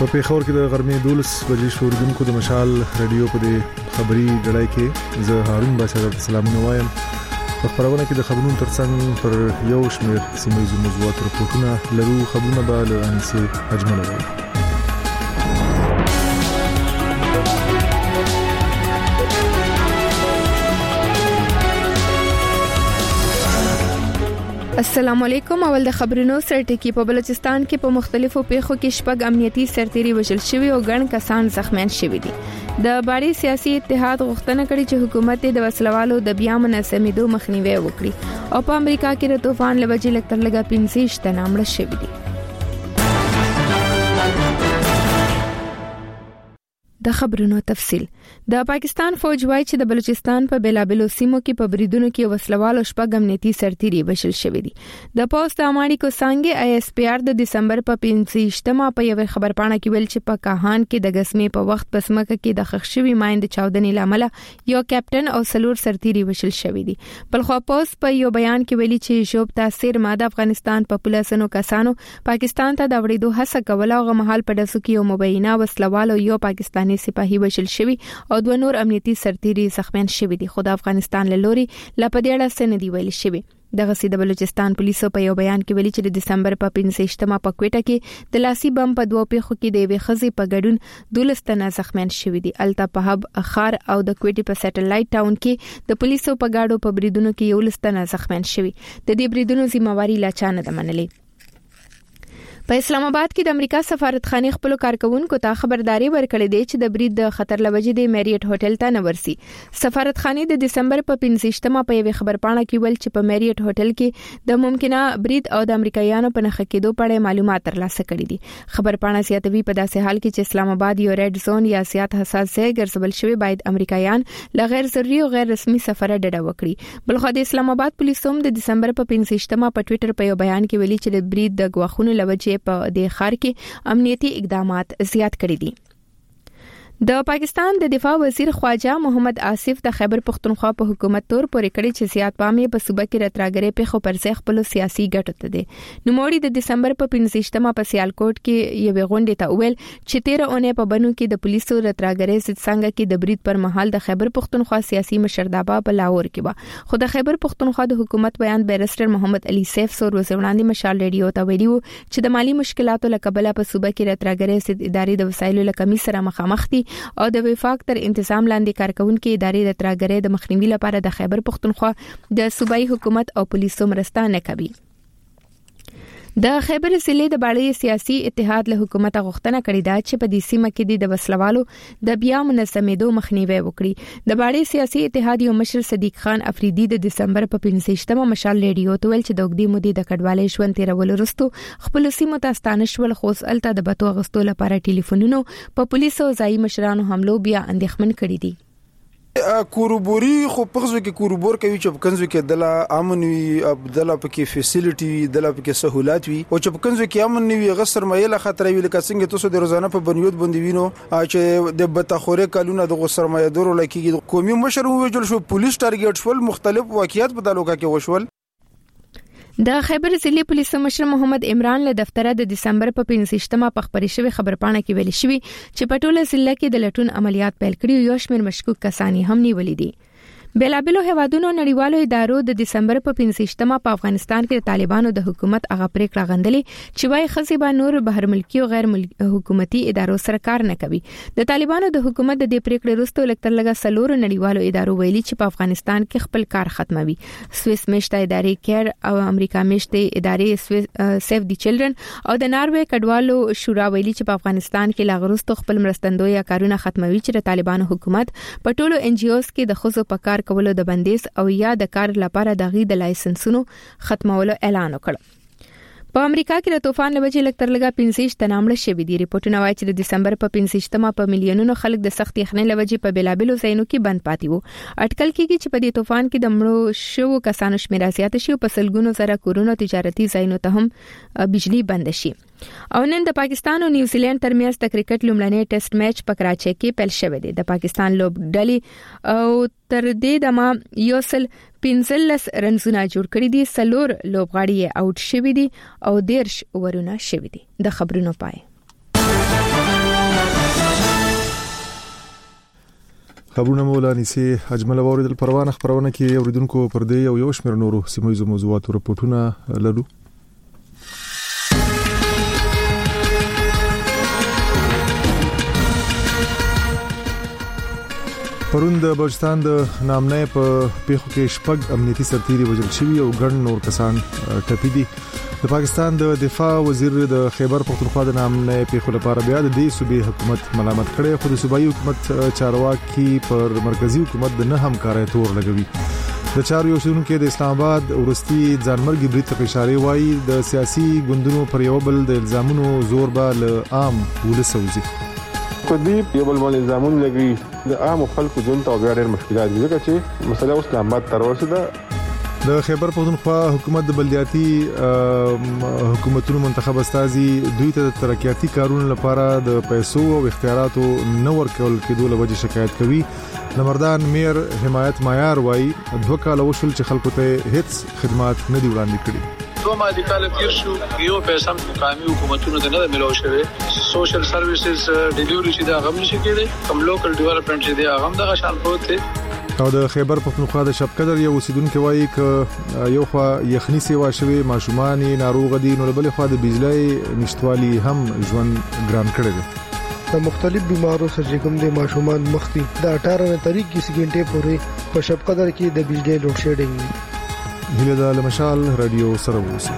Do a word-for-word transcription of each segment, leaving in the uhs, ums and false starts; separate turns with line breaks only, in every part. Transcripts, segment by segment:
په پیښور کې د غرمې دولس بجې شوردونکو د مشال رادیو په دې خبري غړای کې زه هارون باشا د سلامونه وایم. په خبرونه کې د خبرونو ترڅنګ پر یو شمېر سیمه موضوعات راپورټونه لرو. خبرونه به له انسي اجمل وي.
السلام علیکم. اول د خبرونو سره ټکی. په بلوچستان کې په مختلفو پیښو کې شپږ امنیتي سرتیري وژل شوي او ګڼ کسان زخمیان شوي دي. د باړي سیاسي اتحاد غوښتنه کړې چې حکومت د وسلوالو د بیا منسمېدو مخنیوي وکړي او په امریکا کې د طوفان لوجې لکتر لګا پنځه تنه مړه شوي دي. د خبرونو تفصيل. د پاکستان فوج وايي چې د بلوچستان په بیلابلو سیمو کې په بریدونو کې وسلوالو شپږ امنیتي سرتیري وژل شوي دي. د پوسټ اماړي کو څنګه آی اس پی آر د دسمبر په پنځه په یو خبر پاڼه کې ویل چې په کاهان کې د غسمې په وخت پسمکه کې د خښوي مایند چاودنې لامل یو کیپټن او سلور سرتیري وژل شوي دي. بل خو پوسټ په یو بیان کې ویلي چې شوب تاثیر ماده افغانستان په پولیسونو کسانو پاکستان ته د وړېدو هڅه کوله او غمحال په دسو کې یو مبینه وسلوالو یو پاکستاني سپاهي وژل شوی او دوه نور امنیتي سرتیري زخمیان شوي دي. خو د افغانستان له لوري لا په دې اړه څه نه دی ویل شوی. دغه سید بلوچستان پولیسو په یو بیان کې ویلي چې د دسمبر په پنځه په کوټه کې د لاسي بم په دوه پیښو کې د یوې ښځې په ګډون دولس تنه زخمیان شوي دي. الته په هب خار او د کوټې په سټلایټ ټاون کې د پولیسو په گاډو په بریدونو کې یو لس تنه زخمیان شوي. د دې بریدونو ذمہواری لا چا نه ده منلې. په اسلام آباد کې د امریکا سفارتخانه خپل کارکونکو ته خبرداري ورکړې ده چې د برید د خطر لوجې د میریټ هوټل ته نه ورسي. سفارتخانه د دسمبر په پنځه په یو خبر پاڼه کې ویل چې په میریټ هوټل کې د ممکنه برید او د امریکایانو په نخښه کېدو په اړه معلومات ترلاسه کړي دي. خبر پاڼه زیاتوي په داسې حال کې چې اسلام آباد یو ریډ زون یا سیاست حساس ځای ګرځول شوی باید امریکایان له غیر ضروري او غیر رسمي سفر ډډه وکړي. بلخو د اسلام آباد پولیسو هم د دسمبر په پنځه په ټوئیټر په یو بیان کې ویلي چې د برید د غواخونو لوجې په د خار کې امنیتي اقدامات زیات کړي دي. د پاکستان د دفاع وزیر خواجه محمد آصف د خیبر پختونخوا په حکومت تور پورې کړی چې زیات پام یې په صوبه کې راتراګرې په خو پر ځای خپل سیاسي ګټو ته دي. نو موړي د دسمبر په پنځه په سیالکوټ کې یو غونډه ته ویل چې تیره اونۍ په بنو کې د پولیسو راتراګرې ست څنګه کې د برید پر مهال د خیبر پختونخوا سیاسي مشرتابه په لاهور کې و. خو د خیبر پختونخوا د حکومت بیان بیرستر محمد علي سیف سور وزوړاندې مشال ریډیو ته ویلي چې د مالی مشکلاتو لکبله په صوبه کې راتراګرې ست ادارې د وسایلو لکمي سره مخامخ دي او د وفاق تر انتظام لاندې کارکونکو ادارې د تراګرې د مخنیوي لپاره د خیبر پختونخوا د صوبایي حکومت او پولیسو مرسته نه کوي. د خیبر ضلع د باړي سیاسي اتحاد له حکومت غوښتنه کړې ده چې په دې سیمه کې د وسلوالو د بیا منسمېدو مخنیوي وکړي. د باړي سیاسي اتحاد یو مشر صدیق خان افریدي د دسمبر په پنځه مشال ریډیو ته ویل چې د وګړي مودې د کډوالۍ ژوند تیرول وروسته خپل سیمه ته ستانه شول خو الته د بتو غستو لپاره ټلیفونونو په پولیسو ځای مشرانو حملو بیا اندېښمن کړي دي.
کوروبوري خو پغزو کې کوروبور کوي چې په کنزو کې دلا امن وي دلا پکې فیسیلیټي وي دلا پکې سہولت وي او چې په کنزو کې امن وي غسر مېله خطر وي لکه څنګه تاسو د روزانه په بنیاد باندې وینو چې د بتخوره کلونه د غسر مې دورو لکه قومي مشر وجل شو پولیس ټارګټ شول مختلف واقعیت په تعلقه کې وشول.
د خیبر ضلع پولیس مشر محمد عمران له دفتره د دسمبر په پنځه په خبري شوی خبر پاڼه کې ویل شوی چې په ټوله ضلع کې د لټون عملیات پیل کړي یو شمېر مشکوک کسانی هم نیولې دي. بیلابلو هوادونو نړیوالو ادارو د دسمبر په پنځه په افغانستان کې د طالبانو د حکومت هغه پریکړه غندلې چې وايي خزي به نور بهر ملکی او غیر حکومتي ادارو سره کار نه کوي. د طالبانو د حکومت د دې پریکړې وروسته لکتر لګا سلور نړیوالو ادارو ویلي چې په افغانستان کې خپل کار ختموي. سویس میشته ادارې کیر او امریکا میشته ادارې سیف دی چلډرن او د ناروې کډوالو شورا ویلي چې په افغانستان کې لاغروستو خپل مرستندوی کارونه ختموي چې د طالبانو حکومت په ټولو ان جی اوز کې د خزو په کار کولو د بندیز او یا د کار لپاره د غي د لایسنسونو ختمولو اعلان وکړ. په امریکا کې د طوفان لوجې لکتر لګا پنځه تنه مړه شوي دي. ریپورتونه وايي چې د دسمبر په پنځه په میلیونونو خلک د سخت یخنۍ لوجې په بیلابلو ځایونو کې بند پاتې وو. اټکل کېږي چې په دې طوفان کې د مړو شوو کسانو شمېر زیات شي او په سلګونو زره کورونو تجارتي ځایونو ته هم بجلی بند شي. او نن د پاکستان او نیوزیلند ترمنځ د کرکټ لومړنی ټیسټ میچ په کراچۍ کې پیل شوی دی. د پاکستان لوبډلې او تر دې دمه یو سل پنځلس رنزونه جوړ کړي دي. سلور لوبغاړي یې آوټ شوي دي او دیرش اورونه شوي دي. د خبرونو پای
خبرونه مولانی سي اجمل اوریدل پروانه خبرونه کې اوریدونکو پر دې او یو شمېر نورو سیمایي موضوعاتو رپورټونه لرو. پرون د بلوچستان د نامنۍ په پیښو کې شپږ امنیتي سرتیري وژل شوي او ګڼ نور کسان ټپي دي. د پاکستان د دفاع وزیر د خیبر پختونخوا د نامنۍ پیښو لپاره بیا د دې صوبې حکومت ملامت کړي، خو د صوبایي حکومت چارواکي پر مرکزی حکومت د نه همکارۍ تور لګوي. د چارو یو شونکو د اسلام آباد ورستي ځانمرګي بریټ په اشاره وایي د سیاسي ګوندونو پر یو بل د الزامونو زور به له عام ولسوځي.
په دې یو بل باندې الزامونه لګي د عام خلکو ژوند ته بیا ډېر مشکلات دي، ځکه چې مسله اوس اسلام آباد تر اوسه ده.
د خیبر پختونخوا حکومت د بلدیاتي حکومتونو منتخب استازي دوی ته ترقیاتي کارونو لپاره د پیسو او اختیاراتو نه ورکول کېدو له وجې شکایت کوي. نمردان میر حمایت معیار وایي دوه کال وشول چې خلکو ته هیڅ خدمات نه دی وړاندې کړي.
دوه ماده کال تیر شو، یو پیسې هم مقامي حکومتونو ته نه ملو شوی. سوشل سرویسز ډیلیوري چې دا غو نشي کېدی، کوم لوکل ډیولپمنٹ چې دا غو دغه شان پروت دی.
او د خیبر پختونخوا د شپقدر یو اوسیدونکو وایي ک یو خوا یخني سیوا شوی ماشومان ناروغ دي، نو بل خوا د بجلی نشټوالي هم ژوند ګران کړی دی.
د مختلف بیمارو سره چې کوم د ماشومان مخکې د اٹھارہ تاریخ کې سګنټه پورې په شپقدر کې د بجلی لوډ شیډینګ
هله د لمشال رادیو سره وسی.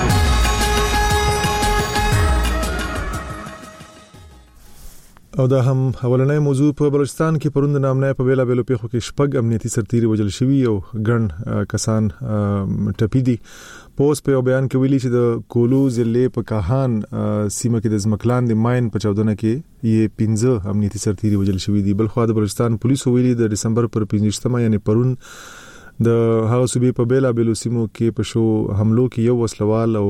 او دا هم اولنۍ موضوع په بلوچستان کې پروند نامنۍ په بیلا بیلو پیښو کې شپږ امنیتي سرتیري وژل شوي او ګڼ کسان ټپي دي. پوس په بیان کې ویلي چې د کولو ضلع په کاهان سیمه کې د ځمکلان د ماين په چودنه کې یې پنځه امنیتي سرتیري وژل شوي دي. بل خو د بلوچستان پولیسو ویلي د دسمبر پر پنځمه یعنی پرون د هغه صوبې په بیلا بیلو سیمو کې په شو حملو کې یو وسلوال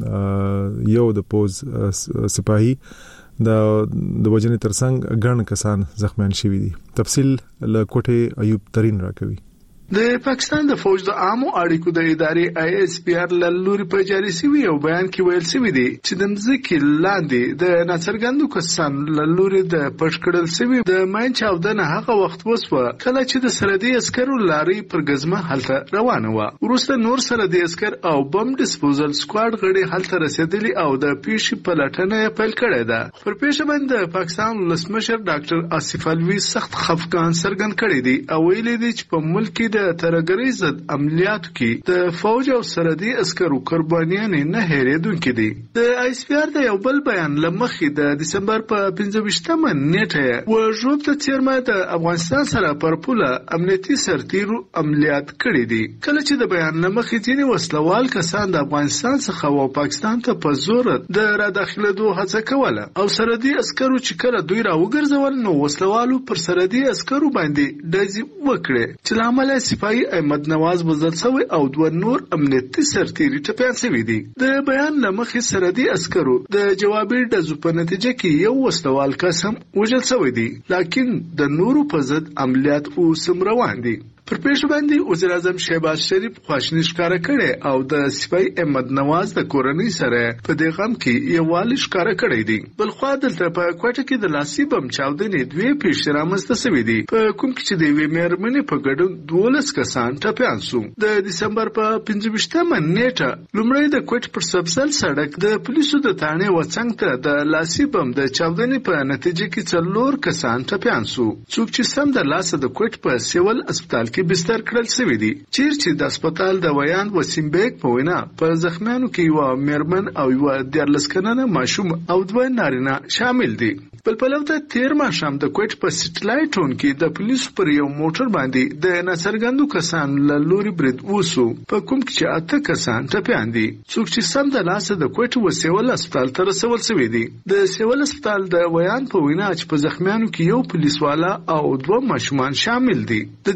او یو د پوز سپاهي د د وجنې ترڅنګ ګڼ کسان زخمیان شوي دي. تفصیل له کوټه ایوب ترين راکوي.
د پاکستان د فوج د عامو اړیکو د ادارې آی ایس پی آر لوري په جاري سوي او بیان کې ویل سوي دي چې د مځکې لاندې د ناڅرګندو کسانو لوري د پټکړل سوي د ماین چاودنه هغه وخت وسوه کله چې د سرحدي عسکرو لاري پر غزمه حالت روانه و. وروسته نور سرحدي عسكر او بم ډیسپوزل سکواډ غړي حالت رسیدلي او د پیښې پلټنه پیل کړې ده. پر پیښه باندې پاکستان ولسمشر ډاکټر آصف الوی سخت خفقان څرګند کړی دی او ویلي دی چې په ملک کې د ترګری ضد عملیاتو کې د فوج او سرحدي عسکرو قربانیان نه هېریدونکي دي. د آی ایس پی آر د یو بل بیان لمخې د دسمبر په پنځه نیټه و ژوب ته چیرمه د افغانستان سره پر پوله امنیتي سرتیرو عملیات کړي دي. کله چې د بیان لمخې ځینې وسلوال کسان د افغانستان څخه و پاکستان ته په زور د را داخلېدو هڅه کوله او سرحدي عسکرو چې کله دوی را وګرځول نو وسلوالو پر سرحدي عسکرو باندې ډزې وکړې چې لامل سپاهي احمد نواز وزل سوی او دوه نور امنیتي سرتیري ټپيان سوي دي. د بیان لمخې سرحدي عسکرو د جوابي ډزو په نتیجه کې یو وسلوال قسم وژل سوی دي، لکن د نورو په ضد عملیات اوس روان دي. پر پیښه باندې وزیر اعظم شهباز شریف خواشنی ښکارا کړي او د سپای احمد نواز د کورنۍ سره په دې غم کې یووالي ښکارا کړی دی. بل خو دلته په کوټه کې د لاسي بم چاودنې دوی پیښې رامنځته شوې دي په کوم کې چې د وی مېرمنې په ګډون دولس کسان ټپيان شو. د دسمبر په پنځمه نیټه لومړی د کوټ پر سبزل سړک د پولیسو د تانه وڅنګ ته د لاسي بم د چاودنې په نتیجه کې څلور کسان ټپيان شو، څوک چې سم د لاسه د کوټ په سیول هسپتال کې بستر کړل شوی دی. چیرې د هسپتال د ویان وسیم بیگ په وینا پر زخمیانو کې یو مېرمن او یو دیارلس کلنه ماشوم او دوه نارینه شامل دي. بل په لور د تیر ماښام د کوټ په سټلایټ ټون کې د پولیسو پر یو موټر باندې د ناڅرګندو کسانو له لوري برید وسو په کوم کې چې اته کسان ټپيان دي، څوک چې سم د لاسه د کوټ وسیول هسپتال ته رسول شوی دی. د سیول هسپتال د ویان په وینا چې په زخمیانو کې یو پولیسوالا او دوه ماشومان شامل دي. د دې پیښو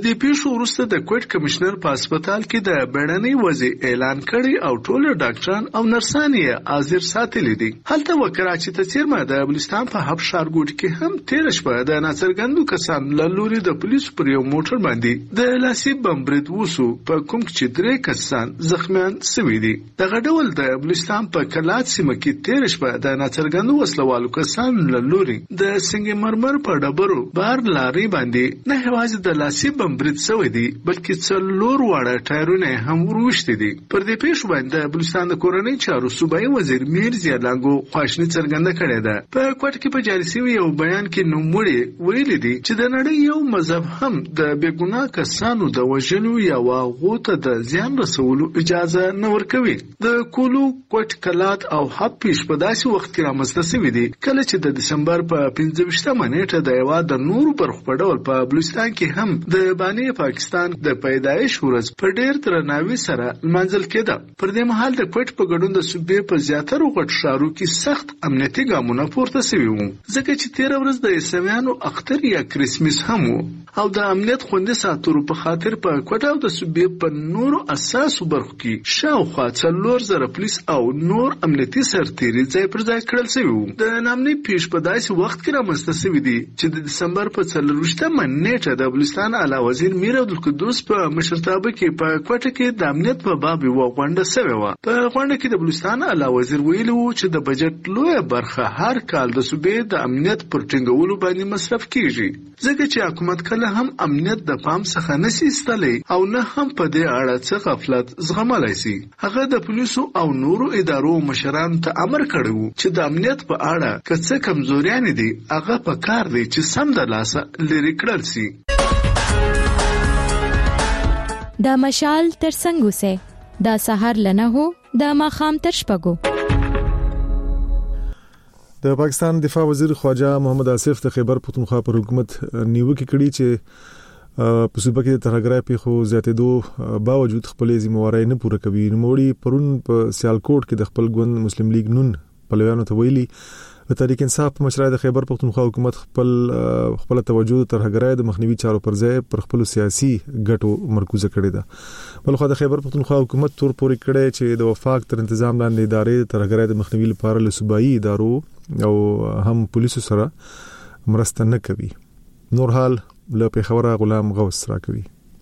پیښو وروسته د کوټ کمشنر په هسپتال کې د بیړنۍ وضع اعلان کړی او ټول ډاکټران او نرسان یې حاضر ساتلي دي. هلته و کراچي ته څیرمه د بلوچستان په حب ښارګوټ کې هم تیر شپه د ناڅرګندو کسانو له لوري د پولیسو پر یو موټر باندې د لاسي بم برید وسو، په کوم چې درې کسان زخمیان شوي دي. دغه ډول د بلوچستان په کلات سیمه کې تیر شپه د ناڅرګندو وسلوالو کسانو له لوري د سنگ مرمر په ډبرو بار لاري باندې نه یوازې د لاسي بم برید شوی دی بلکې څلور واړه ټایرونه هم وروشتي دي. پر دې پیښو باندې د بلوچستان د کورنۍ چارو صوبایي وزیر میر زیالانګو خواشني څرګنده کړې ده. په کوټ کې په جاري شوي یو بیان کې نوموړي ویلي دي چې د نړۍ یو مذهب هم د بې ګناه کسانو د وژلو یا هغو ته د زیان رسولو اجازه نه ورکوي. د کولو کوټ کلات او حب پیښ په داسې وخت کې رامنځته شوي دي کله چې د دسمبر په پنځه ویشتمه نیټه د هېواد د نورو برخو په ډول په بلوچستان کې هم د باني پاکستان د پیدایش ورځ په ډېر درناوي سره لمانځل کېده. پر دې مهال د کوټ په ګډون د صوبې په زیاترو غټ ښارو کې سخت امنیتي ګامونه پورته شوي وو، ځکه چې تېره ورځ د عیسویانو اختر یا کرسمس هم وو او د امنیت خوندي ساتلو په خاطر په کوټ او د صوبې په نورو اساسو برخو کې شاوخوا څلور زره پولیس او نور امنیتي سرتیري ځای پر ځای کړل شوي وو. د نامنۍ پیښ په داسې وخت کې رامنځته شوي دي چې د دسمبر په څلرویشتمه نیټه د بلوچستان اعلی وزیر میر عبدالقدوس په مشرتابه کې په کوټه کې د امنیت په باب یوه غونډه شوې وه. په غونډه کې د بلوچستان اعلی وزیر ویلي وو چې د بجټ لویه برخه هر کال د صوبې د امنیت پر ټینګولو باندې مصرف کیږي، ځکه چې حکومت کله هم امنیت د پام څخه نشي ایستلی او نه هم په دې اړه څه غفلت زغملی شي. هغه د پولیسو او نورو ادارو مشرانو ته امر کړی وو چې د امنیت په اړه که څه کمزوریانې دي هغه په کار دی چې سم د لاسه لرې کړل شي.
دا مشال تر څنګه وسه دا سحر لنه هو دا ماخام تر شپږو.
د پاکستان دفاع وزیر خواجه محمد آصف د خیبر پختونخوا پر حکومت نیوکه کړې چې په صوبه کې د ترهګرۍ پیښو زیاتېدو باوجود خپلې ذمہوارۍ نه پوره کوي. نوموړي پرون په سیالکوټ کې د خپل ګوند مسلم لیگ نون پلویانو ته ویلي د تحریک انصاف په مشرۍ د خیبر پختونخوا حکومت خپل خپل توجه ترهګرۍ د مخنیوي چارو پر ځای پر خپل سیاسي ګټو مرکوزه کړې ده. بلخو د خیبر پختونخوا حکومت تور پورې کړی چې د وفاق تر تنظیم لاندې ادارې ترهګرۍ د مخنیوي لپاره له صوبایي ادارو او هم پولیسو سره مرسته نه کوي. نور حال له پیښوره غلام غوث را کوي.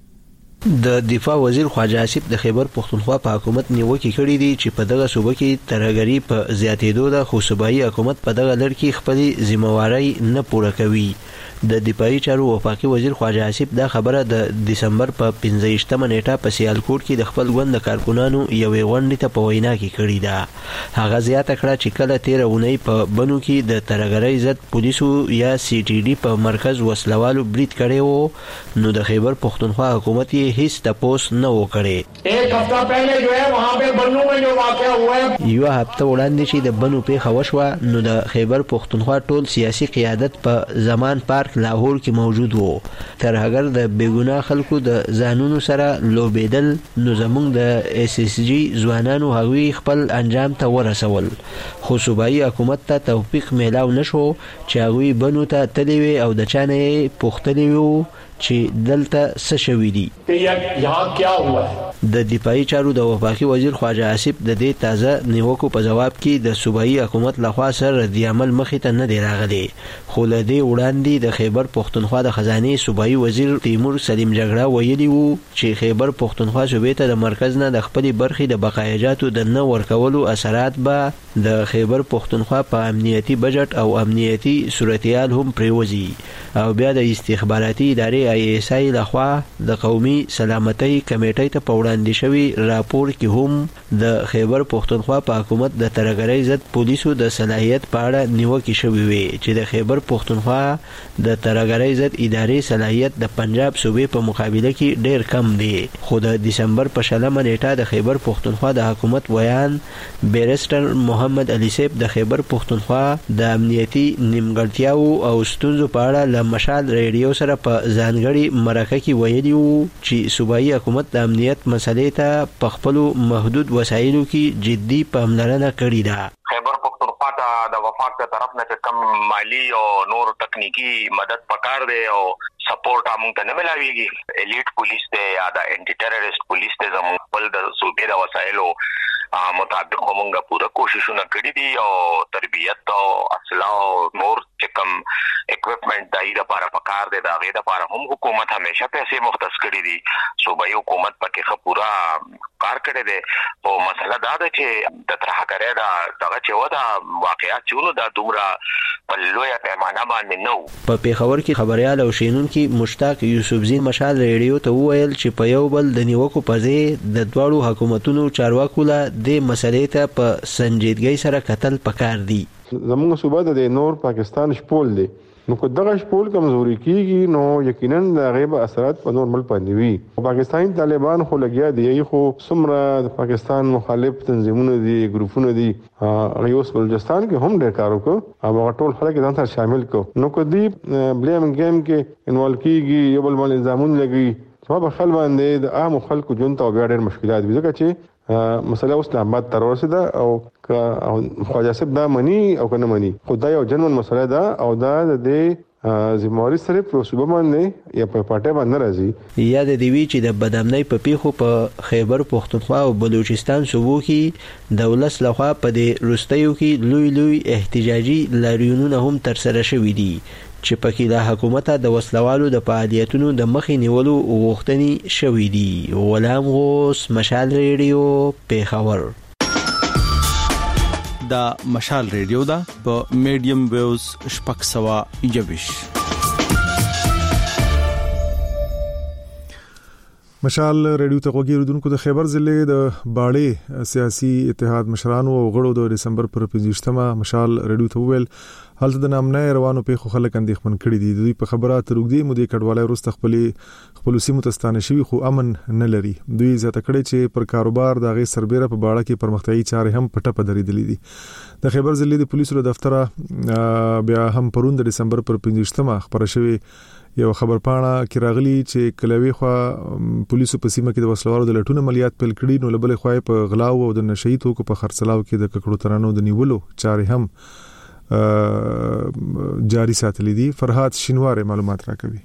د دفاع وزیر خواجه آصف د خیبر پختونخوا په حکومت نیوکه کړې دي چې په دغه صوبه کې ترهګري په زیاتېدو ده، خو صوبایي حکومت په دغه لړ کې خپلې ذمہوارۍ نه پوره کوي. د دفاعي چارو وفاقي وزیر خواجه آصف دا خبره د دسمبر په پنځه ویشتمه نیټه په سیالکوټ کې د خپل ګوند د کارکونانو یوې غونډې ته په وینا کې کړې ده. هغه زیاته کړه چې کله تېره اونۍ په بنو کې د ترهګرۍ ضد پولیسو یا سی ټي ډي په مرکز وسلوالو برید کړی و نو د خیبر پختونخوا حکومت یې هیڅ تپوس نه و کړی.
ایک هفته پہلے جو ہے وہاں پہ بنو میں جو واقعہ ہوا ہے
یو هفته وړاندې چې د بنو پیښه وشوه نو د خیبر پختونخوا ټول سیاسي قیادت په زمان پارک لاهور کې موجود وو. ترهګر د بیګناه خلکو د ځانونو سره لوبېدل نو زموږ د اس اس جی ځوانانو هغوی خپل انجام ته ورسول، خو صوبایي حکومت ته توفیق میلاو نشو چې هغوی بنو ته تللی وي او د چا نه یې پوښتلي وو چې دلته څه شوي دي.
یہاں کیا ہوا ہے؟
د دفاعي چارو د وفاقي وزیر خواجه آصف د دې تازه نیوکو په جواب کې د صوبایي حکومت لخوا سره ردي عمل مخې ته نه دی راغلی، خو له دې وړاندې د خیبر پختونخوا د خزانې صوبایي وزیر تیمور سلیم جګړه ویلي وو چې خیبر پختونخوا صوبې ته د مرکز نه د خپلې برخې د بقایجاتو د نه ورکولو اثرات به د خیبر پختونخوا په امنیتي بجټ او امنیتي صورتحال هم پریوځي او بیا د استخباراتي ادارې آی ایس آی لخوا د قومي سلامتۍ کمیټې ته په وړاندې شوي راپور کې هم د خیبر پختونخوا په حکومت د ترهګرۍ ضد پولیسو د صلاحیت په اړه نیوکې شوې وې چې د خیبر پختونخوا د ترهګرۍ ضد ادارې صلاحیت د پنجاب صوبې په مقابله کې ډېر کم دی. خو د دسمبر په شلمه نیټه د خیبر پختونخوا د حکومت ویان بیرسټر محمد علي صاحب د خیبر پختونخوا د امنیتي نیمګړتیاو او ستونزو په اړه له مشال ریډیو سره په ځانګړي مرکه کې ویلي وو چې صوبایي حکومت د امنیت مسلې ته په خپلو محدود وسایلو کې جدي پاملرنه کړې ده.
خیبر پختونخوا ته د وفاق د طرف نه کم مالی او نور تکنیکی مدد پکار دی او سپورټ هم ته نه ملاويږي. الیټ پولیس دی یا د انټي ټیرریست پولیس دی زموږ بل د صوبې د وسایلو مطابق موږ پوره کوششونه کړې دي او تربیت او اصلاح او نور چې کوم اکوپمنٹ دای د لپاره پکار دی دا غي د لپاره هم حکومت همیشه پیسې مختص کړې دي. صوبایي حکومت پکې خپورا کار کړی دی او مسله دا ده چې د ترهګرۍ دا دغه چې ودا واقعیت چونو دا دومره په لوی پیمانه باندې نو.
په پیښور کې خبريال او شینونکو مشتاق یوسفزی مشال ریډیو ته وویل چې په یو بل د نیوکو په ځای د دوړو حکومتونو چارواکو له د مسلې ته په سنجیدګۍ سره کتل پکار دي.
زموږ صوبه د نور پاکستان شپول دي نو کو دغه شپول کمزوري کیږي نو یقینا د غیب اثرات په نورمال باندې وي. پاکستاني طالبان خو لګیا دي خو سمره د پاکستان مخالف تنظیمونه دي ګروپونه دي ریوس بلوچستان کې هم ډېر کار وکړو او ټول خلک ځان سره شامل کو نو کو دی بلیم گیم کې انوالو کیږي یو بل باندې الزامونه لګي سبب خل باندې د عام خلکو جون ته بیا ډېر مشکلات وي ځکه چې مسله اوس لامات تر ورسېده او خواجه صاحب دا مني او کنه مني خدای او جنون مسله ده او دا د زمواري سره په صوبه باندې یا په پټه باندې راځي.
یا د دیوی چې د بدامنۍ په پیخو په خیبر پختونخوا او بلوچستان صوبو کې دولت لخوا په د روستیو کې لوی لوی احتجاجي لاریونونه هم تر سره شوي دي چې پکې د حکومت د وسلوالو د فعالیتونو د مخې نیولو غوښتنې شوې دي. غلام غوث مشال ریډیو پیښور.
دا مشال ریډیو دا په میډیم ویوز شپږ سوه یوویش.
مشال ریډیو ته وګورئ د خیبر ضلع د باړې سیاسي اتحاد مشرانو او غړو د دسمبر پر پنځوستمه مشال ریډیو ته ویل حالت د نامنه روانو په خو خلک اندېښمن کړي دي. دوی په خبره ترګدي مودې کډوالۍ وروسته خپل خپل سیمو ته ستانه شوي خو امن نه لري. دوی زیاته کړي چې پر کاروبار د غي سربېره په باړه کې پرمختیايي چارې هم پټه پدري دي. د خیبر ضلع د پولیسو له دفتره بیا هم پروند د دسمبر پر پنځوستمه خبره شوې یو خبر پاڼه کې راغلي چې کلوي خو پولیسو په سیمه کې د وسلوالو د لټون عملیات پیل کړي نو لبل خو په غلاو او د نشئی توکو په خرڅلاو کې د ککړو ترانو د نیولو چارې هم جاری ساتلې دي. فرحات شینوار معلومات راکوي.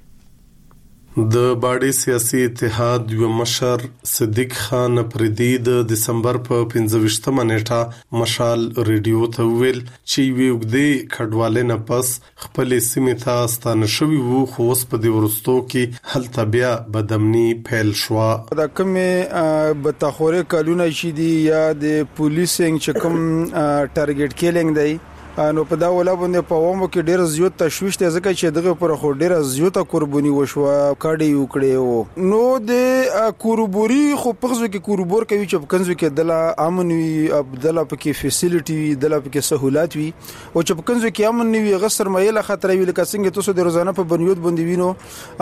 د باډي سیاسي اتحاد یو مشر صدیق خان پردي د دسمبر په پنځه نیټه مشال ریډیو ته ویل چې ویوګدي کډواله نه پس خپل سیمه ته ستانه شوی وو خو اوس په دې ورستو کې هل تبیا بدمنی فعل شو.
دا کومه بتاخوره کلونه شي دي یا د پولیسینګ چې کوم ټارګټ کیلینګ دی نو په دا ولا باندې په ومو کې ډیر زیات تشويش ته ځکه چې دغه پر خو ډیر زیات قرباني وشو کاډي وکړي نو د کوربوري خو پغزو کې کوربور کوي چې کنزو کې دله امن وي عبدالله پکې فیسیلیټي وي دله پکې سہولت وي او چې کنزو کې امن وي غسر مېله خطر وي لکه څنګه تاسو د روزانه په بنیاد باندې وینو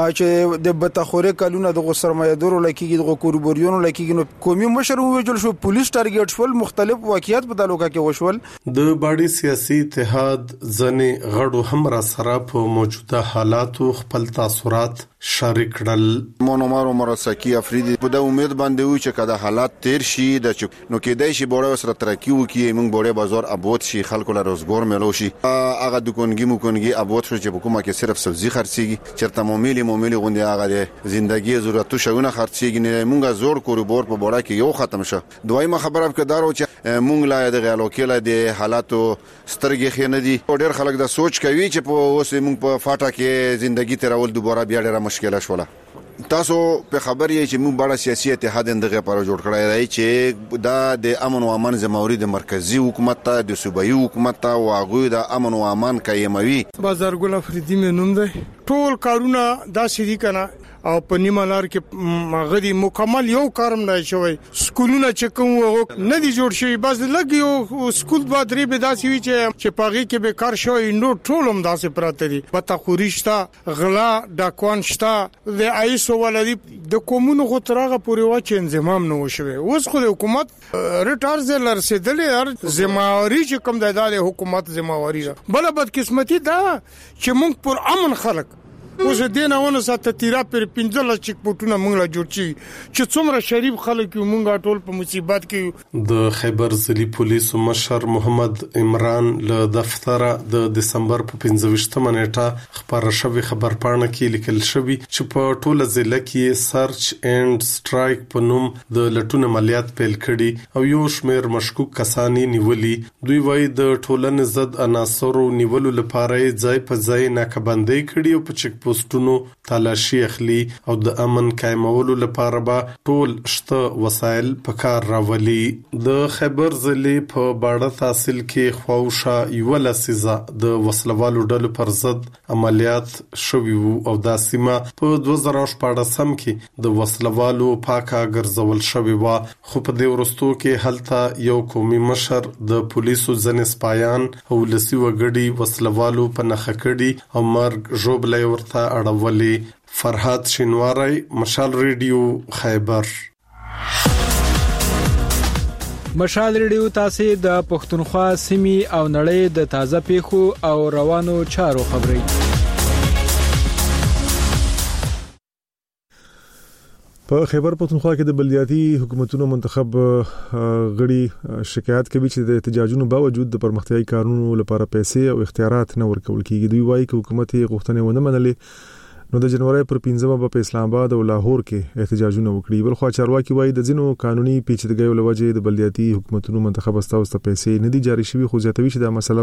چې د بتاخوره کلونه د غسر مېدورو لکه د کوربوريونو لکه نو قومي مشر وجل شو پولیس ټارګټ شول مختلف واقعیت په تعلق کې وشول.
د باډي سیاسي اتحاد ځنې غړو هم را سره په موجوده حالاتو خپل تاثرات شریک کړل.
مونومارو مرسکی افریدي په د امید باندې و چې کله حالات تیر شي د نو کېدای شي بوره سره ترقی وکړي موږ بوره بازار ابود شي خلکو له روزګار ملو شي هغه دکانګي مو کونګي ابود شو چې حکومت کې صرف سبزی خرڅيږي چرته موميلي موميلي غوندي هغه د ژوندۍ ضرورتو شونه خرڅيږي نه موږ زوړ کوربور په بوره کې یو ختم شه. دویمه خبره کدارو چې موږ لا د غالو کې لا د حالاتو سترګې خینه دي ډېر خلک دا سوچ کوي چې په اوس موږ په فاټا کې ژوندۍ تیرول دوباره بیا ډېر مشکله شوله. تاسو په خبر یې چې موږ باندې سیاسي اتحاد اندغه پر جوړ کړی دی چې دا د امن او امان ذمہواری د مرکزی حکومت ته د صوبایي حکومت ته واغوي د امن او امان قائموي.
بازار ګل افریدي مې نوم دی ټول کارونه دا شری کنه او په نیمه لار کې غدي مکمل یو کارم نه شوی سکولونه چې کوم نه دي جوړ شوی بس لګي او سکول با درې به داسي وي چې چې پاغي کې به کار شوی نو ټولم داسې پراته دي پتا خوريشتا غلا ډاکوان شتا د ایسو ولدي د کومونو خو ترغه پورې وا چې انضمام نه وشوي اوس خو د حکومت ریټار زلر سیدلې هر ذمہواری چې کوم د ادارې حکومت ذمہواری بل بدقسمتي دا چې موږ پر امن خلک اوس دینه ونه سات تیرا پر پنځله چک پټونه موږ لا جوړ چی چې څومره شریف خلک یو موږ ټول په مصیبت کې.
د خیبر ضلعي پولیسو مشر محمد عمران له دفتر د دسمبر په پنځه ویشتمه نیټه خبر شوی خبر پاڼه کې لیکل شوی چې په ټوله ضلع کې سرچ اینڈ سټرایک په نوم د لټون عملیات پیل کړي او یو شمېر مشکوک کسانی نیولي. دوی وایي د ټولنې ضد عناصرو نیولو لپاره ځای په ځای ناکبندي کړي او په چک پوسټونو تلاشي اخلي او د امن قائمولو لپاره به ټول شته وسایل په کار راولي. د خیبر ضلع په باړه تحصیل کې خواوشا یو لسیزه د وسلوالو ډلو پر ضد عملیات شوي وو او دا سیمه په دوه زره شپږ سم کې د وسلوالو پاکه ګرځول شوی و. خو په دې ورستو کې هلته یو قومي مشر د پولیسو ځنې سپایان او لسی وګړي وسلوالو په نخښه کړي او مرګ ژوبلې ورته اړولې. فرهاد شینواری، مشال ریډیو، خیبر.
مشال ریډیو تاسو د پښتونخوا سیمې او نړۍ د تازه پیښو او روانو چارو خبري.
په خیبر پښتونخوا کې د بلدیاتي حکومتونو منتخب غړي شکایت کوي چې د احتجاجونو باوجود د پرمختیايي کارونو لپاره پیسې او اختیارات نه ورکول کیږي. دوی وایي چې حکومت یې غوښتنې ونه منلې نو د جنوري پر پنځمه په اسلام آباد او لاهور کې احتجاجونه وکړي. بل خو چارواکي وایي د ځینو قانوني پیچیدګیو لوجه د بلدیاتي حکومتونو منتخب استاوسته پیسې نه دي جاري شوی، خو ځاتوي چې دا مسله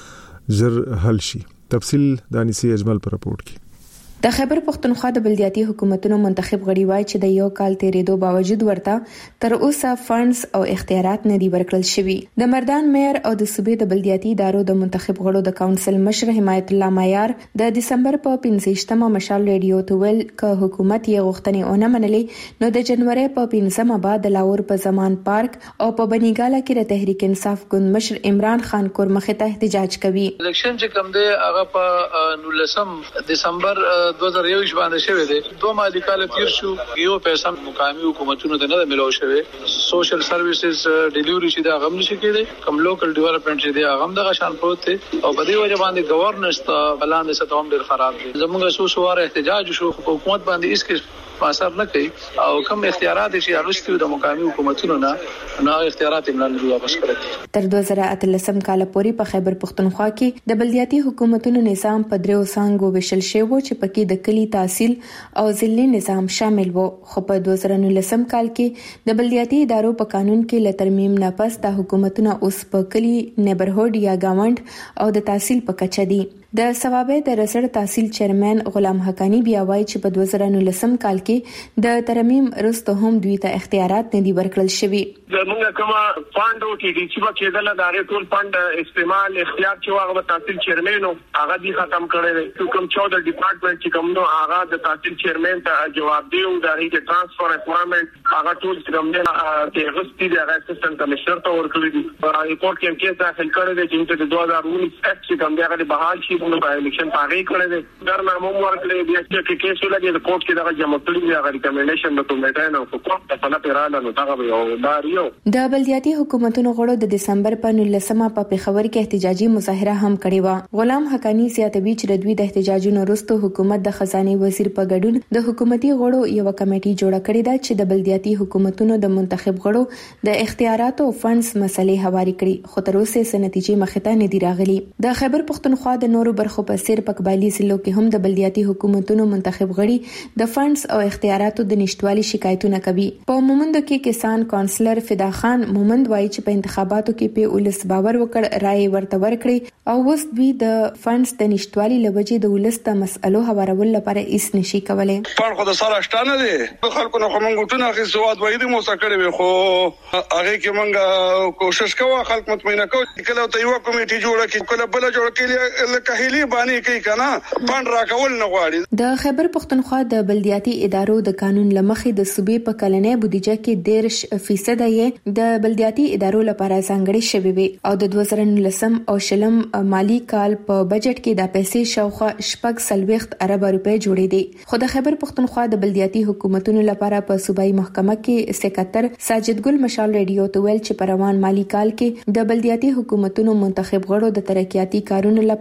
به زر حل شي. تفصیل دانسی اجمل پر راپورټ کې.
د خیبر پښتونخوا د بلدیاتي حکومتونو منتخب غړي وایي چې د یو کال تیریدو باوجود ورته تر اوسه فنډز او اختیارات نه دي ورکړل شوي. د مردان مېر او د صوبې د بلدیاتي ادارو د منتخب غړو د کونسل مشر حمایت الله معیار د دسمبر په پنځه مشال ریډیو ته ویل ک حکومت یې غوښتنې ونه منلې نو د جنوري په پنځمه بعد د لاهور په زمان پارک او په بنیګاله کې د تحریک انصاف ګوند مشر عمران خان کورمخه ته احتجاج کوي.
الیکشن چې کوم دی هغه په نولسم دسمبر دو هزار یو باندې شوی دی. دوه مالی کال تیر شو، یو پیسې مقامی حکومتونو ته نه ملو شوی. سوشل سرویسز ډیلیوري چې دا غم نشي کېدی، کوم لوکل ډیولپمنٹ چې دا غم دغه شان پروت دی او په دې وجه باندې گورننس ته بلاندې ستوم ډیر خراب دي. زموږ سو سوار احتجاج شو، حکومت باندې اس کې اثر نه کوي او کوم اختیارات چې اغشتي د مقامی حکومتونو نه نه اختیارات یې نه واپس کړي.
تر دوه زره اتلسم کال پورې په خیبر پښتونخوا کې د بلدیاتي حکومتونو نظام په دریو څنګهو وشل شوی و چې پکې د کلی تحصیل او ضلعي نظام شامل وو. خو په دوه زره نولسم کال کې د بلدیاتي ادارو په قانون کې ل ترمیم نه پس د حکومتونو اوس په کلی نیبرهود یا گاوند او د تحصیل په کچه دي. د ثوابه د رسړ تحصیل چیرمن غلام حقانی بیا وایي چې په دوه زره نولسم کال کې د ترمیم رسته هم دوی ته اختیارات نه دي ورکړل شوی.
زموږ کومه فاند او ټي ډي چې په کېدل د هغه ټول فاند استعمال اختیار چې هغه تحصیل چیرمن هغه دی ختم کړی. کوم چودہ ډپارټمنټ چې کوم نو هغه د تحصیل چیرمن ته جواب دی او د هغه ټرانسفر ریکوایرمنٹ هغه ټول کوم نه د غستی د اسسټنټ کمشنر ته ورکړی دي. ریپورت کې کیس داخل کړی دی چې د دوه هزار انیس اکټ چې کوم دی هغه بحال شي نو په الیکشن پاره کړی دی. درنامه ورکړی دی چې کیس ولګي د کوټ کې دغه جمع کړی دی هغه ریکمنډیشن د کومټای نه په کوټه په پیراله نو هغه یو باریو.
د بلدیاتي حکومتونو غړو د دسمبر په نولسمه په پیښور کې احتجاجي مظاهره هم کړې و. غلام حقانی زیاتوي چې د دوی د احتجاجونو وروسته حکومت د خزانه وزیر په ګډون د حکومتي غړو یو کمیټه جوړه کړې ده چې د بلدیاتي حکومتونو د منتخب غړو د اختیاراتو او فنډز مسلې هواري کړي، خو تر اوسه یې نتیجې مخې ته نه دي راغلي. د خیبر پښتونخوا د نورو برخو په څیر په قبایلی ضلعو کې هم د بلدیاتي حکومتونو منتخب غړي د فنډز او اختیاراتو د نشټوالي شکایتونه کوي. په مومند کې کسان کونسلر فدا خان مومند وایي چې په انتخاباتو کې په ولس باور وکړ، رائے ورته ورکړي او اوس دوی د فنډز د نشټوالي لوجې د ولس د مسألو هوارول لپاره هیڅ نشي کولای.
پر خو د سره شتانه دي خلکو نه کومنګټونه خې سواد وایي د موسه کړي خو هغه کې مونږه کوشش کوو خلک مطمئنه کوو کله ته یو کمیټه جوړه کړي کله بل جوړه کړي لکه هلي باندې کوي کنه فند راکول نه غواړي.
د خیبر پښتونخوا د بلدیاتي ادارو د قانون لمخې د صوبې په کلنې بودیجه کې ډېر فیصد یې د بلدیاتي ادارو لپاره ځانګړي شوی وي او د دوه زره نولسم او شلم مالی کال په بجټ کې د پیسې شاوخوا شپږ سلويخت ارب روپے جوړې دي. خو د خیبر پښتونخوا د بلدیاتي حکومتونو لپاره په صوبایي محکمه کې سکرټر ساجد ګل مشال ریډیو ته ویل چې په روان مالی کال کې د بلدیاتي حکومتونو منتخب غړو د ترقیاتي کارونو لپاره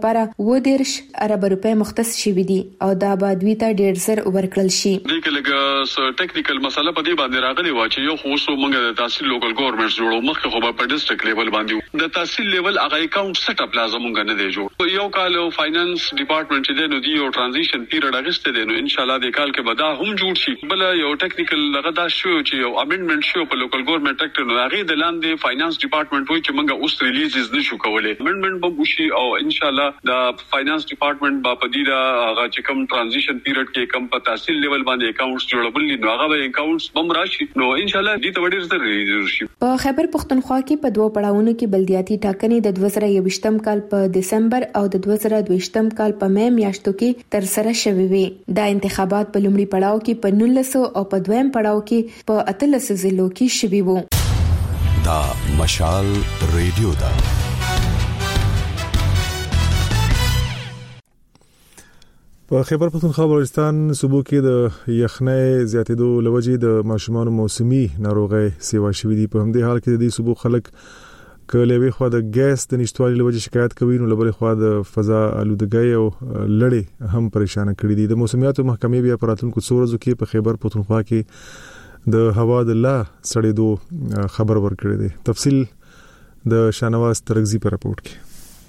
و دیرش ارب روپے مختص شوي دي او دا به دوی ته ډیر زر ورکړل شي.
دغه لګه ټیکنیکل مسله په دې باندې راغلی و چې یو خو سو موږ د تحصیل لوکل ګورنمنټ جوړو مخکې خو په ډیسټریکټ لیول باندې د تحصیل لیول هغه اکاونټ سیټ اپ لازم موږ نه دی جوړ. یو کال فاینانس ډپارټمنټ چې دی نو دی یو ټرانزیشن پیریډ اغسته دی نو ان شاء الله د کال کې به دا هم جوړ شي. بل یو ټیکنیکل لغه دا شو چې یو امندمنت شو په لوکل ګورنمنت اکټ نو هغه د لاندې فاینانس ډپارټمنټ وایي چې موږ اوس ریلیزز نشو کولای. امندمنت به وشي او ان شاء الله د فاینانس ډپارټمنٹ با پدیدا هغه چې کوم ټرانزیشن پیریډ کې کوم په تحصیل لیول باندې اکاونټس جوړول نو هغه به اکاونټس بم راشي نو ان شاء الله دې ته ډیر زر ریلیز شي.
په خیبر پختونخوا کې په دوه پړاوونو کې بلدیاتي ټاکنې د دوه زره یوویشتم کال په دسمبر او د دوه زره دویشتم کال په مې میاشتو کې تر سره شوې وي. دا انتخابات په لومړي پړاو کې په نولس او په دویم پړاو کې په اتلس ضلعو کې شوي وو.
دا مشال ریډیو دا
په خیبر پختونخوا بلوچستان صوبو کې د یخنۍ زیاتېدو لوجې د ماشومان موسمي ناروغي سیوا شوې دي. په همدې حال کې د دې صوبو خلک کله وی خو د ګیس د نشټوالي لوجې شکایت کوي نو لبل خو د فضا آلودګۍ او لړې هم پریشان کړي دي. د موسمیاتو محکمې بیا پراتونکو څورزو کې په خیبر پختونخوا کې د هوا د لا سړېدو خبر ورکړي دي. تفصیل د شانواز ترغزي په راپورټ کې.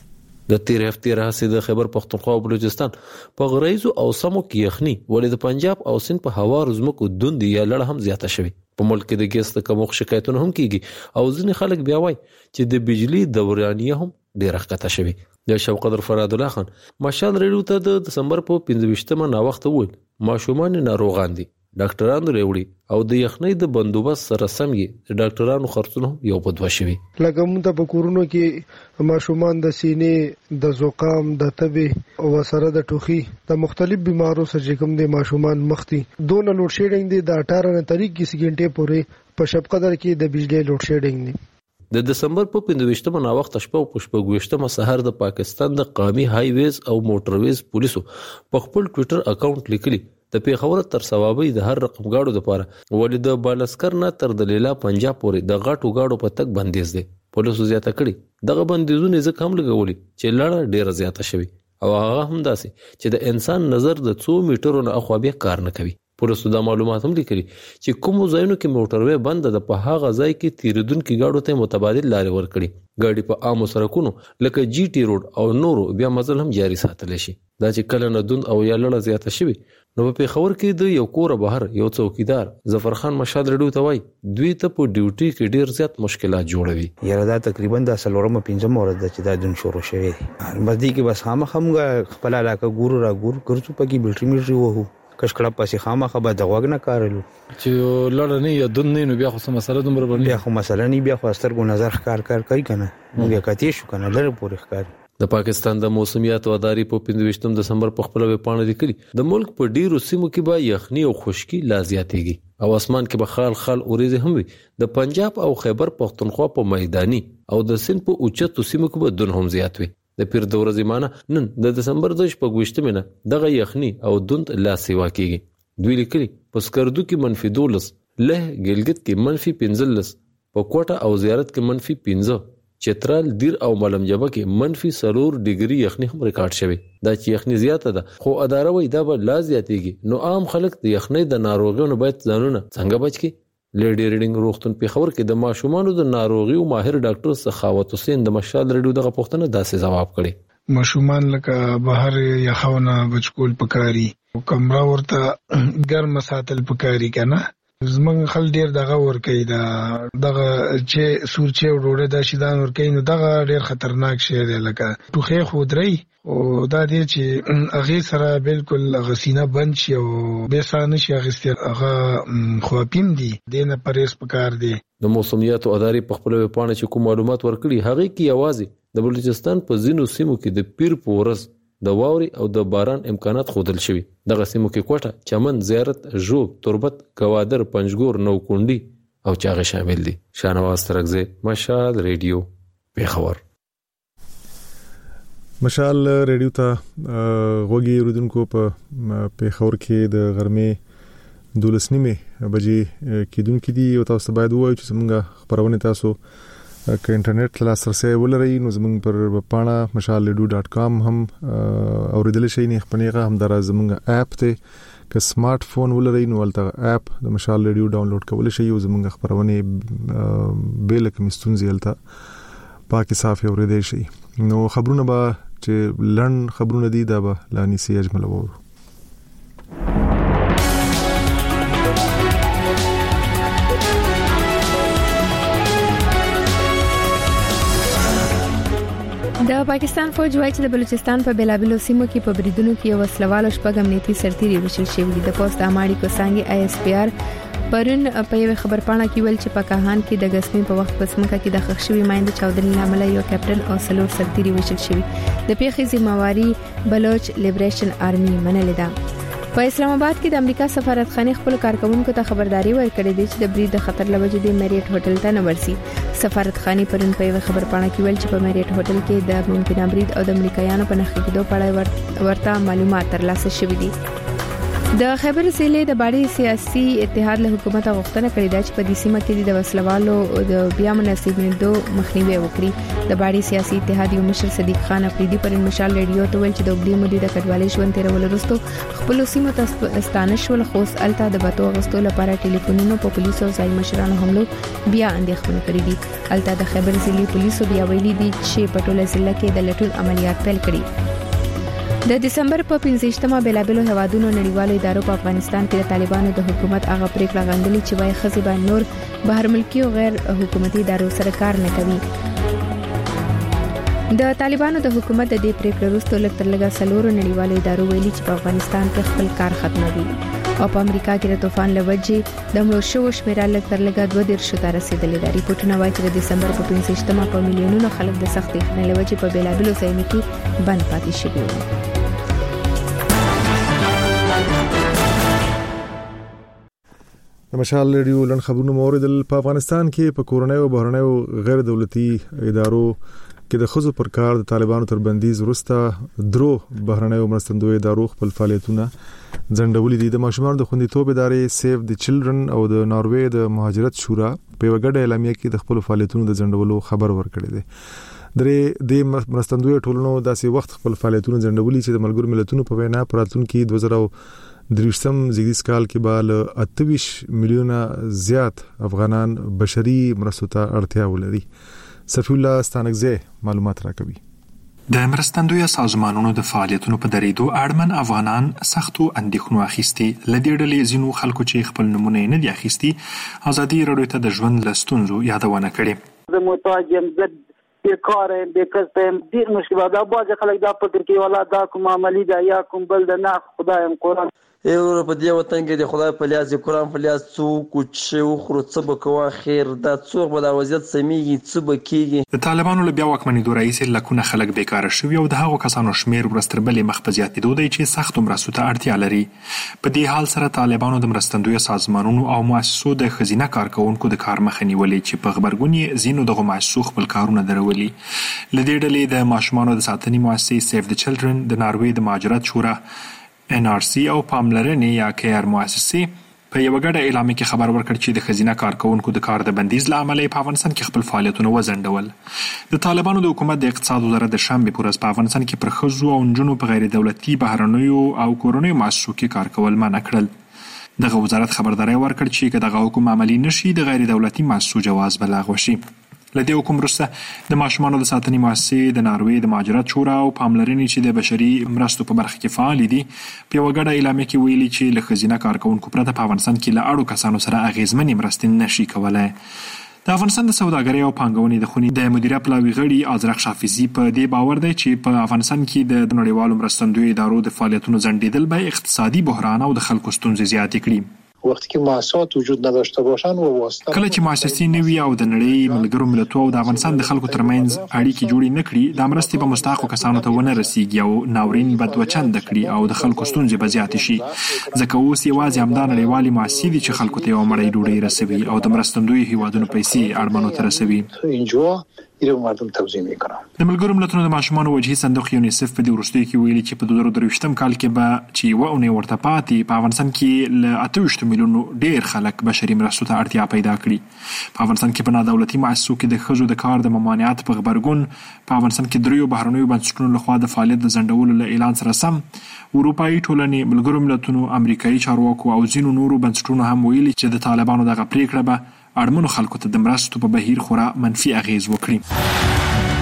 د تیر هفته راځي د خیبر پختونخوا او بلوچستان په غریزو او سمو کې یخني ولې د پنجاب او سند په هوا رزمکو دوند یا لړ هم زیاته شوی. په ملک کې د ګیس د کمښت شکایتونه هم کیږي او ځینې خلک بیا وایي چې د بجلی دورانیه هم ډیره ښکته شوی. د شوقدر فراد الله خان مشال ریډیو ته د دسمبر په پنځه ویشتمه نا وخت وویل ماشومان ناروغان دي ډاکټرانو لري او د یخنۍ د بندوبست سره سم یې د ډاکټرانو خرڅونه یو په دوه شوي.
لکه موږ په کورونو کې ماشومان د سینې د زکام د تبې او سره د ټوخي د مختلف بيمارو سره کوم د ماشومان مختی دون لوډ شیډینګ دي د اٹھارہ تاریخ کې سګنټه پورې په شپ قدر کې د بجلی لوډ شیډینګ دي.
د دسمبر په پنځه ویشتمه نا وخت شپه او پښپو ویشتمه سحر د پاکستان د قومي های ویز او موټرویز پولیسو په خپل ټوئیټر اکاونټ لیکلي د پیښور تر ثوابي د هر رقم گاډو لپاره ولې د بالاسکر نه تر د لیلا پنجاب پورې د غاټو گاډو په تک بندیز دي. پولیسو زیاته کړي دغه بندیزونه ځکه هم لګولي چې لړ ډیره زیاته شوی او هغه هم داسې چې د انسان نظر د څو میټرو نه اخوا بیا کار نه کوي. پولیسو دا معلومات هم لیکلي چې کوم ځایونو کې موټروي بند ده په هغه ځای کې تیریدونکو گاډو ته متبادل لارې ورکړي. ګاډي په عامو سړکونو لکه جی ټي روډ او نورو بیا مزل هم جاري ساتل شي. دا چې کله نه دوند او یا لړ زیاته شوی نو په پیښور کې د یو کور بهر یو څوکیدار ظفر خان مشاد ریډیو ته وایي دوی ته په ډیوټي کې ډیر زیات مشکلات جوړوي.
یاره دا تقریبا د سلورمه پنځم ورځ د چې دا دن شروع شوی بس دی کې بس خامخ هم خپل علاقه ګورو را ګور ګرځو پکې بیلټری میټری وو کښکړه پاسې خامخ به د وګ نه کارلو
چې لړ نه یا دن نه بیا خو سم مسله دومره باندې
بیا خو مسله نه بیا خو سترګو نظر ښکار کار کوي کنه موږ کاتې شو کنه لړ پورې ښکار.
د پاکستان د موسمیاتو ادارې په پنځه ویشتم دسمبر په خپل ویبپاڼه لیکلي د ملک په ډیرو سیمو کې به یخني او خشکي لا زیاتېږي او اسمان کې به خال خال اورېږي هم وي. د پنجاب او خیبر پختونخوا په میداني او د سند په اوچتو سیمو کې به دن هم زیات وي. د پیر د ورځې مانه نن د دسمبر د شپږ ویشتمه نه دغه یخني او دند لا سیوا کېږي. دوی لیکلي په سکردو کې منفي دولس له ګلګت کې منفي پنځلس په کوټه او زیارت کې منفي پنځه چترال دیر او ملم جبه کې منفي سلور ډیګري یخني هم ریکارډ شوی. دا چې یخني زیاته ده خو اداره وایي دا به لا زیاتېږي نو عام خلک د یخنۍ د ناروغیو باید ځانونه څنګه بچ کړي. لیډي ریډینګ روغتون پیښور کې د ماشومانو د ناروغیو ماهر ډاکټر سخاوت حسین د مشال ریډیو دغه پوښتنه داسې جواب کړي
ماشومان لکه بهر یخونه بچکول پکاري کمره ورته ګرم ساتل پکاري کنه زمنګ خل ډیر دغه ور کوي دا دغه چې سورچه وروړه د شیدان ور کوي نو دغه ډیر خطرناک شی دی لکه ټوخه خودري او دا دی چې هغه سره بالکل غسینه بند شي او به سانه شي هغه هغه خوپیم دي دنه پرېس پکار دي.
د موسمیاتو ادارې په خپل ویبپاڼه چې کوم معلومات ورکړي هغه کې یوازې د بلوچستان په ځینو سیمو کې د پیر پورس د واوري او د باران امکانات خودل شوی. دغه سیمو کې کوټه چمن زیارت ژوب تربت گوادر پنجګور نوکونډي او چاغه شامل دي. شانواز ترغزه مشال ریډیو پیښور.
مشال ریډیو ته غوږی اوریدونکو په پیښور کې د غرمې دولس نیمه بجې کېدونکې دي او تاسو باید وایو چې څنګه خبرونه تاسو که انټرنیټ لاسرسي ولرئ نو زموږ پر پاڼه مشال ریډیو ډاٹ کام هم اوریدل شي نه خپنیغه هم در زموږ اپ ته که سمارټ فون ولرئ نو ولته اپ د مشال ریډیو ډاونلوډ کول شي او زموږ خبرونه بیل کمستون زیلته پاکي صاف اوریدل شي نو خبرونه به چې لړن خبرونه دي دا به لانی سي اجمل وو
د پاکستان فوج وايي چې د بلوچستان په بیلابلو سیمو کې په بریدونو کې یو وسلوال شپږ امنیتي سرتیري وشل شوی د پوسټ اماړي کو څنګه آی اس پی آر پرون په یو خبر پاڼه کې ویل چې په کاهان کې د غسمي په وخت پسمکه کې د خښوي مایند چودري لامل یو کیپټن او سلور سرتیري وشل شوی د پیښې ذمہواری بلوچ لیبریشن آرمي منلې ده په اسلام آباد کې د امریکا سفارتخانه خپل کارکونکو ته خبرداري ورکړې ده چې د برید د خطر لوجې د میریټ هوټل ته نه ورسي سفارتخانه پرون په یو خبر پاڼه کې ویل چې په میریټ هوټل کې د ممکنه برید او د امریکایانو په نخښه کېدو په اړه ورته معلومات ترلاسه شوې دي د خیبر ضلع د باړي سیاسي اتحاد له حکومت غوښتنه کړې ده چې په دې سیمه کې د وسلوالو د بیا مناسبېدو مخنیوي وکړي د باړي سیاسي اتحاد یو مشر صدیق خان افریدي پر مشال ریډیو ته ویل چې د وګړي مودې د کډوالۍ ژوند تیرول وروسته خپل سیمه ته ستانش ول خو الته د بتو غستو لپاره ټلیفونونو په پولیسو او ځای مشرانو حملو بیا اندېښمن کړی دي الته د خیبر ضلع پولیسو بیا ویلي دي چې په ټوله ضلع کې د لټون عملیات پیل کړي د دسمبر په پنځه بیلابلو هوادونو نړیوالو ادارو په افغانستان کې د طالبانو د حکومت هغه پریکړه غندلې چې وايي خزي باندې نور بهر ملکی او غیر حکومتي ادارو سره کار نه کوي د طالبانو د حکومت د دې پریکړې وروسته لږ تر لږه سلور نړیوالو ادارو ویلي چې په افغانستان کې خپل کار ختموي او په امریکا کې د طوفان لوجې د مړو شوو شمیره لږ تر لږه دوه دېرش ته رسیدلې ده ریپورتونه وايي چې د دسمبر په پنځه په میلیونونو خلک د سختې خنې لوجې په بیلابلو ځایونو کې بند پاتې شوي وو
د مشال ریډیو لن خبرونه موریدل په افغانستان کې په کورونی او بهرنیو غیر دولتي ادارو کې د خزو پر کار د طالبانو تر بندیز وروسته درو بهرنیو مرستندوی ادارو خپل فعالیتونه ځنډولې دي د ماشومان د خوندیتوب ادارې سیف د چلډرن او د ناروې د مهاجرت شورا په وګړه اعلامیه کې د خپل فعالیتونو د ځنډولو خبر ورکړی دی درې د مرستندوی ټولنو داسې وخت خپل فعالیتونه ځنډولې چې د ملګرو ملتونو په وینا پراتونکو دوه زره دریشتم زیږدیز کال کې بال اتویش میلیونه زیات افغانان بشري مرستو ته اړتیا ولري صفی الله ستانکزه معلومات راکوي
د مرستندوی سازمانونو د فعالیتونو په درېدو اړمن افغانان سختو اندېښنو اخیستي لدې ډلې ځینو خلکو چې خپل نمونه نه دي اخیستي ازادي راډیو ته د ژوند لستونزو یادونه کړې
زه متاجم زد بیکار ام بیکستم ډیر مشکلات دا باز خلک دا فکر کوي ولا دا کوم عملی دا یا کوم بل د نه خدایم قرآن
ایو په دې وطن کې د خدای په لیاز قرآن په لیاز څوک چې خو څه بکوا خیر دا څوک به د وضعیت سميږي څه بکیږي
د طالبانو له بیا واکمنۍ دوه رئیس لکونه خلک بیکار شوي او د هغو کسانو شمیر ورستربلې مخ په زیاتېدو دی چې سخت مرستو ته اړتیا لري په دې حال سره طالبانو د مرستندوی سازمانونو او مؤسسو د خزینه کارکونکو د کار مخه نیولې چې په خبرګون یې زینو دغه مؤسسو خپل کارونه درولي لدې ډلې د ماشومانو د ساتنې مؤسسې سیف د چلډرن د ناروې د مهاجرت شورا ان آر سی او پاملرنې یا کیر مؤسسې په یو غړ اعلان کې خبر ورکړ چې د خزینه کارکونکو د کار د بندیز لامل په افغانستان کې خپل فعالیتونه وزندول د طالبانو د حکومت د اقتصاد وزارت د شنبه پورز په افغانستان کې پر خزو او جنونو په غیر دولتي بهرنیو او کورونیو مؤسسو کې کار کول منع کړل دغه وزارت خبرداري ورکړ چې دغه حکومت عملی نشي د غیر دولتي مؤسسو جواز بلغ وشي لدې حکم وروسته د ماشومانو د ساتنې مؤسسې د ناروې د مهاجرت شورا او پاملرنې چې د بشري مرستو په برخه کې فعال دي په یو غړ اعلامیه کې ویلي چې له خزینه کارکونکو پرته په افغانستان کې له اړو کسانو سره اغیزمنې مرستې نشي کولای د افغانستان د سوداګرۍ او پانګونې د خونې د مدیریت پلاوي غړي ازرق شافعي په دې باور دی چې په افغانستان کې د نړیوالو مرستندوی ادارو د فعالیتونو ځنډیدل به اقتصادي بحران او د خلکو ستونزې زیاتې کړي
وقتی که مؤسسات وجود نداشته باشن و واسطه
کله چې مؤسسې نوي او د نړۍ ملګرو ملتونو او د افغانستان د خلکو ترمنځ اړیکې جوړې نه کړي د مرستې په مستحقو کسانو ته ونه رسیږي او ناورین به دوه چنده کړي او د خلکو ستونزې به زیاتې شي ځکه اوس یوازې همدا نړیوالې مؤسسې دي چې خلکو ته یو مړۍ ډوډۍ رسوي او د مرستندوی هیوادونو پیسې اړمنو ته رسوي
اینجا اینو مردم توضیح میکنم.
د ملګرو ملتونو د ماشومان وجهي صندوق یونیسف په دې وروستیو کې ویلي چې په دوه زره درویشتم کال کې به چې یوه اونۍ ورته پاتې په افغانستان کې له اته ویشت میلیونو ډېر خلک بشري مرستو ته اړتیا پیدا کړي. په افغانستان کې په نادولتي مؤسسو کې د ښځو د کار د ممانعت په غبرګون په افغانستان کې دریو بهرنیو بنسټونو لخوا د فعالیت د ځنډولو له اعلان سره سم اروپایي ټولنې، ملګرو ملتونو، امریکایي چارواکو او ځینو نورو بنسټونو هم ویلي چې د طالبانو دغه پریکړه به اړمنو خلکو ته د مرستو په بهیر خورا منفي اغیز وکړي.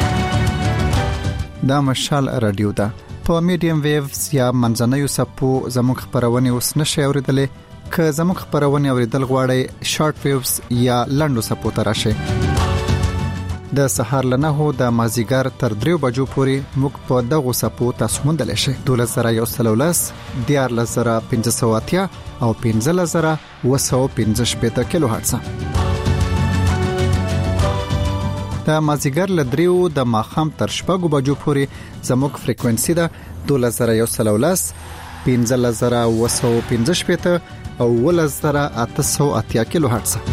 دا مشال رادیو ده په میډیم ویوز یا منځنوي سپو زموږ خبرونه اوس نشي اوریدلې. که زموږ خبرونه اوریدل غواړئ شارټ ویوز یا لنډو سپو ته راشئ. د سهار له نهو د مازیګر تر دریو بجو پورې موږ په دغو سپو تاسو موندلی شئ. دولس زره یو سل ولس، دیارلس زره پنځه سوه اتیا او پنځلس زره اووه سوه پنځه شپېته کیلو هرټز. د مازیګر له دریو د ماښام تر شپږو بجو پورې زموږ فریکوئنسي ده دولس زره یو سل ولس، پنځلس زره اووه سوه پنځه شپېته او اوولس زره اته سوه اتیا کیلو هرټز.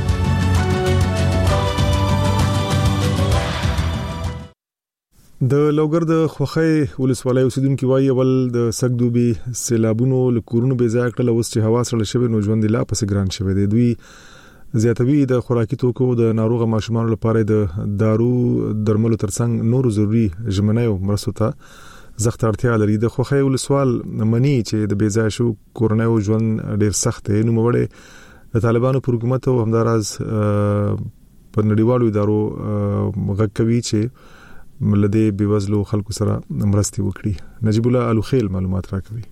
د لوګر د خوخی ولسوالۍ اوسیدونکو وایي ول د سګدوبي سیلابونو له کورونو بې ځای کړل، اوس چې هوا سره شوی نو ژوند لا پس ګران شوی دی. دوی زیاتوي د خوراکي توکو د ناروغه ماشومان لپاره د دارو درملو ترڅنګ نور ضروري ژمنیو مرستو ته زخت اړتیا لري. د خوخی ولسوال منی چې د بې ځای شو کورنیو ژوند ډیر سخت دی، نو موړې د طالبانو پر حکومت او همدارز په نړیوالو ادارو غږ کوي چې ملده بيوزلو خلکو سره مرستي وکړي. نجیب الله الوخیل معلومات راکوي.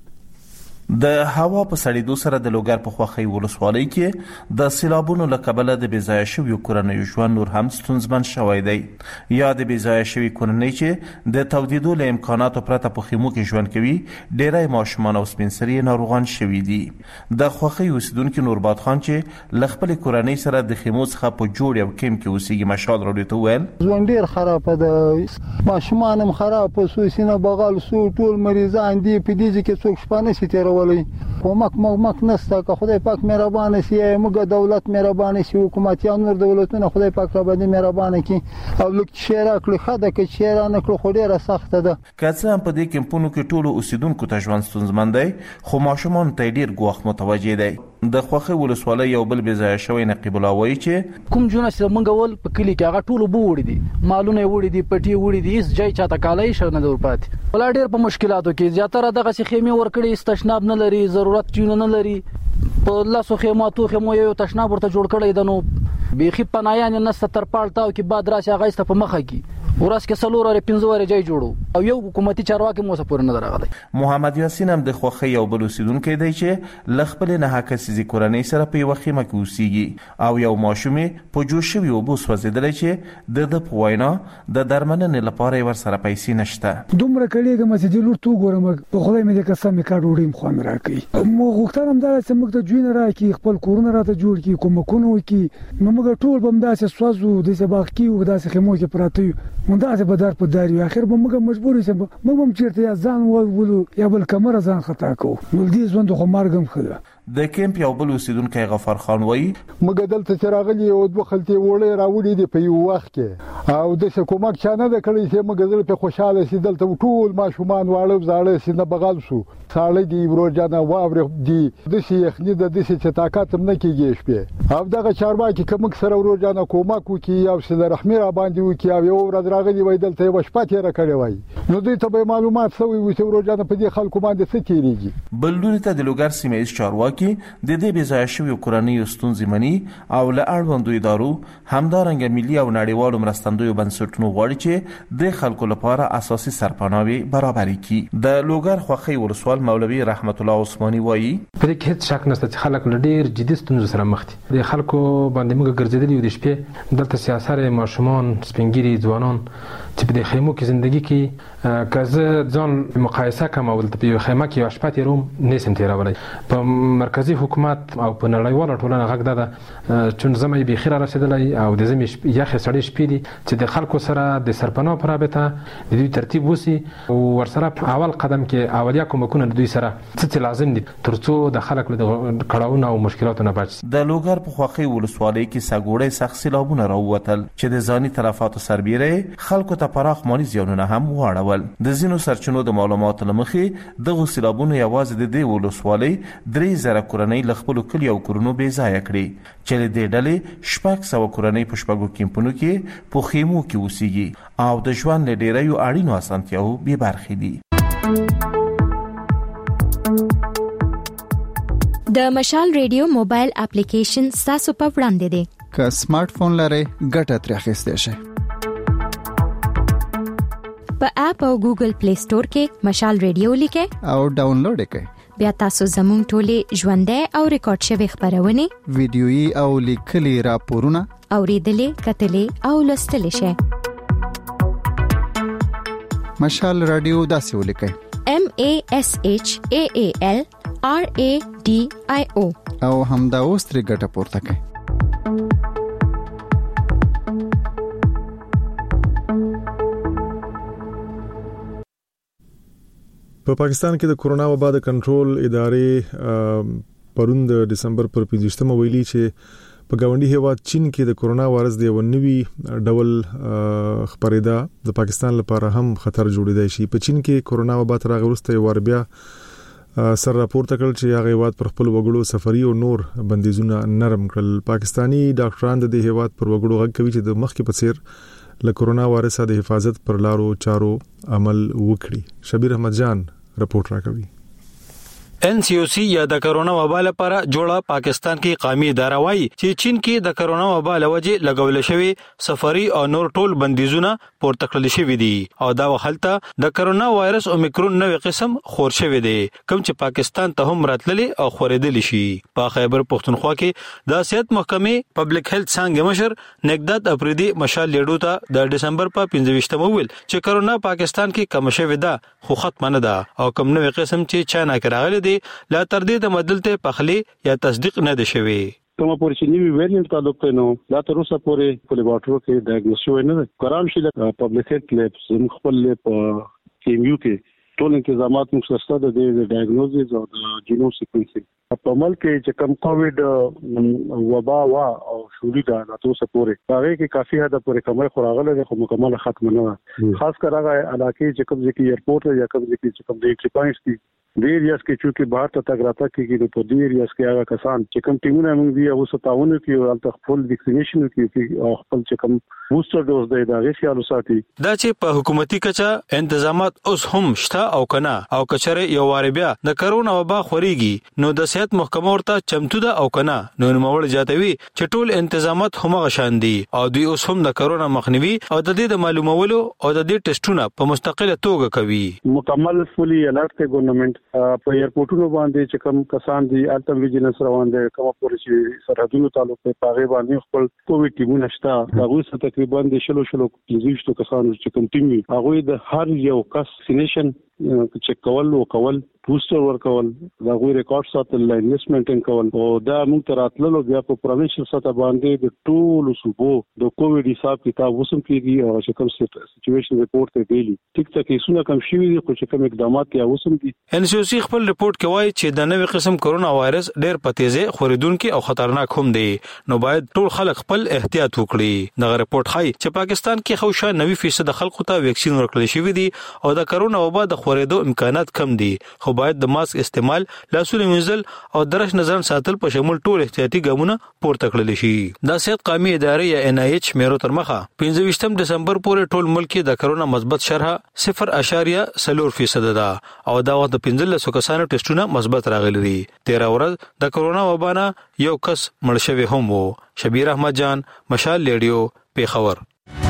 د هوا په سړېدو سره د لوګر په خوخی ولسوالۍ کې د سیلابونو له کبله د بې ځایه شویو کورنیو ژوند نور هم ستونزمن شوی دی. یا د بې ځایه شوي کورنۍ چې د تودېدو له امکاناتو پرته په خیمو کې ژوند کوي، ډېری ماشومان او سپین سرې ناروغان شوي دي. د خوخی اوسیدونکي نورباد خان چې له خپلې کورنۍ سره د خیمو څخه په جوړ یو کیم کې اوسېږي مشال راډیو ته وویل
ژوند ډېر خراب دی، ماشومان هم خراب سو، سینه بغل سو، ټول مریضان دي په دې کې څوک شپه نشي تېرولی. کومک موږ نسته که خدای پاک مهربان شي، موږ دولت مهربان شي، حکومت یا نور دولتونه خدای پاک را باندې مهربان کړي او لکه شهر کړي خاطر کې شهر نه کړو خو ډیره سخته ده.
که څه هم په دې کمپونو کې ټولو اوسیدونکو ته ژوند ستونزمن دی، خو ماشومان ته ډیر ګواښ متوجه دی. د خوخی ولسوالۍ یو بل بې ځایه شوی نقیب الله وایي چې
کوم جونه چې موږ ول په کلی کې هغه ټولو بو وړي دي، مالونه وړي دي، پټي وړي دي، هیڅ ځای چاته کالای شو نه دور پاتې. ولا ډیر په مشکلاتو کې زیاتره دغه سي خیمه ورکړي، استشناب نه لري، ضرورت چونه نه لري. په لاسو خیماتو خیمو یو تشناب ورته جوړ کړی د نو بيخي پنایان نه ستر پالتاو کې بعد راشي هغه است په مخه کې ورس کې سلور لري پنځه ور ځای جوړو او یو حکومتي چارواکي مو سپور نه درغلی.
محمد یاسین هم د خوخی یو بل اوسیدونکی دی چې لخپل نه حکسي کورنۍ سره په یو خیمه کې اوسېږي او یو ماشومې په جوش شوی او بوس وزیدل چې د د پوینا د درمنې لپاره ور سره پیسې نشته.
دومره کلیګه مسجد لور تو ګورم په خدای مې د قسم کار وړم خو مې راکې مو غوښتنم دا چې موږ ته جوین راکې خپل کورونه راته جوړ کی کوم کوونه وکي نو موږ ټول بمداسه سوازو د سباق کی او داسې خمو کې پراته مونږ داسې بدار په داري اخر به موږ مجبور یو موږ هم چیرته یا ځان ولو یا بل کمره ځان خطا کو ول دې ژوند خو مرګم خله.
د کیمپ یو بل اوسیدونکی غفار خان وایي
موږ دلته چې راغلي او دوه خلتي وړې راوړي دي په یو وخت کې او د حکومت چانه د کړي چې موږ دلته په خوشاله سي دلته ټول ماشومان واړو زاړه سي نه بغل شو ساړې دی ورجانه واور دي د شي یخني د دې چې طاقت هم نه کیږي شپه او دغه چارواکي کوم سره ورجانه کومک وکي او سره رحمي را باندې وکي او یو ورځ راغلي وای دلته یو شپه تیر کړي وای نو دوی ته به معلومات سوي وي چې ورجانه په دې خلکو باندې څه تیریږي.
بلډون ته د لوګر سیمه ایز چارواکي د دې بې ځایه شویو کورنیو ستونزې مني او له اړوندو ادارو همدارنګه ملي او نړیوالو مرستندویو بنسټونو غواړي چې د خلکو لپاره اساسي سرپناهي برابر کړي. د لوګر خوخی ولسوال مولوي رحمت الله عثماني وایي
په دې کې هیڅ شک نشته چې خلک ډېر جدي ستونزو سره مخ دي. د خلکو باندې موږ ګرځېدلي یو د شپې دلته سیاسره ماشومان سپینګيري ځوانان چې په دې خیمو کې ژوندۍ کوي کزه ځان مقایسه کوم او په خیمه کې شپه تیروم نسم تیرولای په مرکزی حکومت او په نړیواله ټولنه غږ ده چې زمې به خیره رسیدلای او د زمې یخ سړی شپې دي چې د خلکو سره د سرپناه پر رابطه د دوی ترتیب وسی او ورسره اول قدم کې اولیا کومکونه د دوی سره څه لازم دي ترڅو د خلکو د کړهونو او مشکلاتو نه بچ.
د لوګر په خوخي ولسوالۍ کې سګوړې سخت سیلابونه راووتل چې د ځاني تلفاتو سربېره خلکو ته پراخ مالي زیانونه هم واړول. د زینو سرچینو د معلوماتو لمخې دغه سیلابونه یوازې د دې ولسوالۍ درې زره کورنۍ له خپلو کلیو او کورونو بې ځایه کړي چې د دې ډلې شپږ سوه کورنۍ په شپږو کیمپونو کې په خیمو کې اوسېږي او د ژوند له ډېریو اړینو اسانتیاوو بې برخې دي.
د مشال ریډیو موبایل اپلیکیشن تاسو په وړاندې دی.
که سمارټ فون لرئ ګټه ترې اخیستی شئ.
په اپ او ګوګل پلی سٹور کې مشال ریډیو لیکئ
او ډاونلوډ کړئ.
بیا تاسو زموږ ټولې ژوندۍ او ریکارډ شوی خبرونه
ویډیويي او لیکلي راپورونه
اوریدلې کتلې او لوستلې شئ.
مشال رادیو داسې ولیکئ
M A S H A A L R A D I O
او همدا اوس ترې ګټه پورته کړئ.
په پاکستان کې د کورونا وبا د کنټرول ادارې پرون د دسمبر پر پنځه ویلي چې په گاونډي هیواد چین کې د کورونا وایرس د یو نوي ډول خبرېدا د پاکستان لپاره هم خطر جوړیدای شي. په چین کې کورونا وبا تر هغه وروسته یو ور بیا سر راپورته کړ چې هغه هیواد پر خپل وګړو سفري او نور بندیزونه نرم کړل. پاکستانی ډاکټران د دې هیواد پر وګړو غږ کوي چې د مخکې په څیر له کورونا وایرس د حفاظت پر لارو چارو عمل وکړي. شبیر احمد جان رپورټ راکوي.
ان سی او سی یا د کرونا وبا لپاره جوړه پاکستان کې قومي اداره وایي چې چین کې د کرونا وبا لوجه لګول شوی سفري او نور ټول بندیزونه پورته کړل شوی دي او دا وخلته د کرونا وایرس اومیکرون نوې قسم خور شوی دی کوم چې پاکستان ته هم راتللی او خورېدل شي. په خیبر پختونخوا کې د صحت محکمې پبلک هیلث څنګه مشر نګدات اپریدي مشال لیډو ته د دسمبر په پنځه ویل چې کرونا پاکستان کې کم شوی ده خو ختم نه ده او کوم نوې قسم چې چاینا کې راغلی لا تر دې د مدلته پخلی یا تصدیق نه دي شوی.
کومه پورې چې نیوی ویریانت تعلق ته نو لا تر اوسه پورې په لیبارټوري کې ډایګنوز شوی نه دی. قران شي د پبلک هیلث لیب زم خپل په کیمیو کې ټول انتظامات موږ سره د دې ډایګنوزز او د جینوم سیکوینسینګ په عمل کې چې کم کووډ وبا وا او شوري دا تاسو پورې هغه کې کافي حد پورې کمر خوراغله ده خو مکمل ختم نه خاص کر هغه علاقې چې کوم ځکه ایرپورټ یا کوم ځکه چې کوم د انټری پوینټس دي ډیر یاس کې چې بهر ته تګ راته کېږي په ډیر یاس کې هغه کسان چې کوم ټیمونه موږ دی او ستاونه کې او خپل ویکسینیشن کې او خپل چې کوم بوستر ډوز دی دا غي خیال وساتي.
دا چې په حکومتي کچه تنظیمات اوس هم شته او کنه او کچره یو واره بیا د کرونا وبا خوريږي نو د صحت محکمه ورته چمتو ده او کنه نو نوموړ جاتوي چې ټول تنظیمات هم غشان دي او دوی اوس هم د کرونا مخنیوي او د دې د معلومولو او د دې ټیسټونه په مستقله توګه کوي.
مکمل فولي الرټ ته ګورنمنت په ایرپورټونو باندې چې کوم کسان دي الټم ویجیننس روان دي کوم پورې چې سرحدونو تعلق په پاغه باندې خپل کووډ ټیمونه شته هغه څه تقریبا د شلو شلو پنځه کسان چې کوم ټیم هغه د هر یو کس ویکسینیشن چک کول او کول بوستر ورکول دا غوي ریکارډ ساتل انویسټمنټ کول او دا موږ تر اتللو بیا په پروینشل سطح باندې د ټول صوبو د کووډ حساب کتاب وسم کیږي او چې کوم سچويشن ریپورت ته دیلی ټیک ټاک کیسونه کم شوي دي خو چې کوم اقدامات یا وسم دي.
ان سی او سی خپل ریپورت کې وایي چې د نوې قسم کرونا وایرس ډېر په تیزه خوريدونکو او خطرناک هم دی نو باید ټول خلک خپل احتیاط وکړي. دا ریپورت ښایي چې پاکستان کې خوشا نوي فیصد خلکو ته ویکسین ورکړل شوی دی او د کرونا وبا د خورېدو امکانات کم دي خو باید د ماسک استعمال لاسونه منزل او درش نظر ساتل په شمول ټول احتیاطي ګامونه پورته کړل شي. د صحت قومي ادارې یا ان ای ایچ میرو تر مخه پنځه دسمبر پورې ټول ملک کې د کرونا مثبت شرح صفر اشاریه څلور فیصد ده او دا وخت د پنځلس کسانو ټیسټونه مثبت راغلي دي. تیرا ورځ د کرونا وبا نه یو کس مړ شوی هم وو. شبیر احمد جان مشال لیډیو پیښور.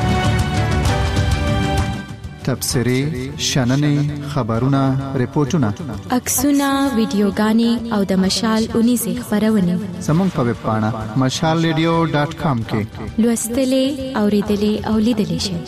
تبصری شننې خبرونه ریپورتونه
عکسونه ویډیوګانې او د مشال اونیزه خبرونه
زموږ په ویب پاڼه مشال ریډیو ډاټ کام کې
لوستلې اوریدلې او لیدلې شئ.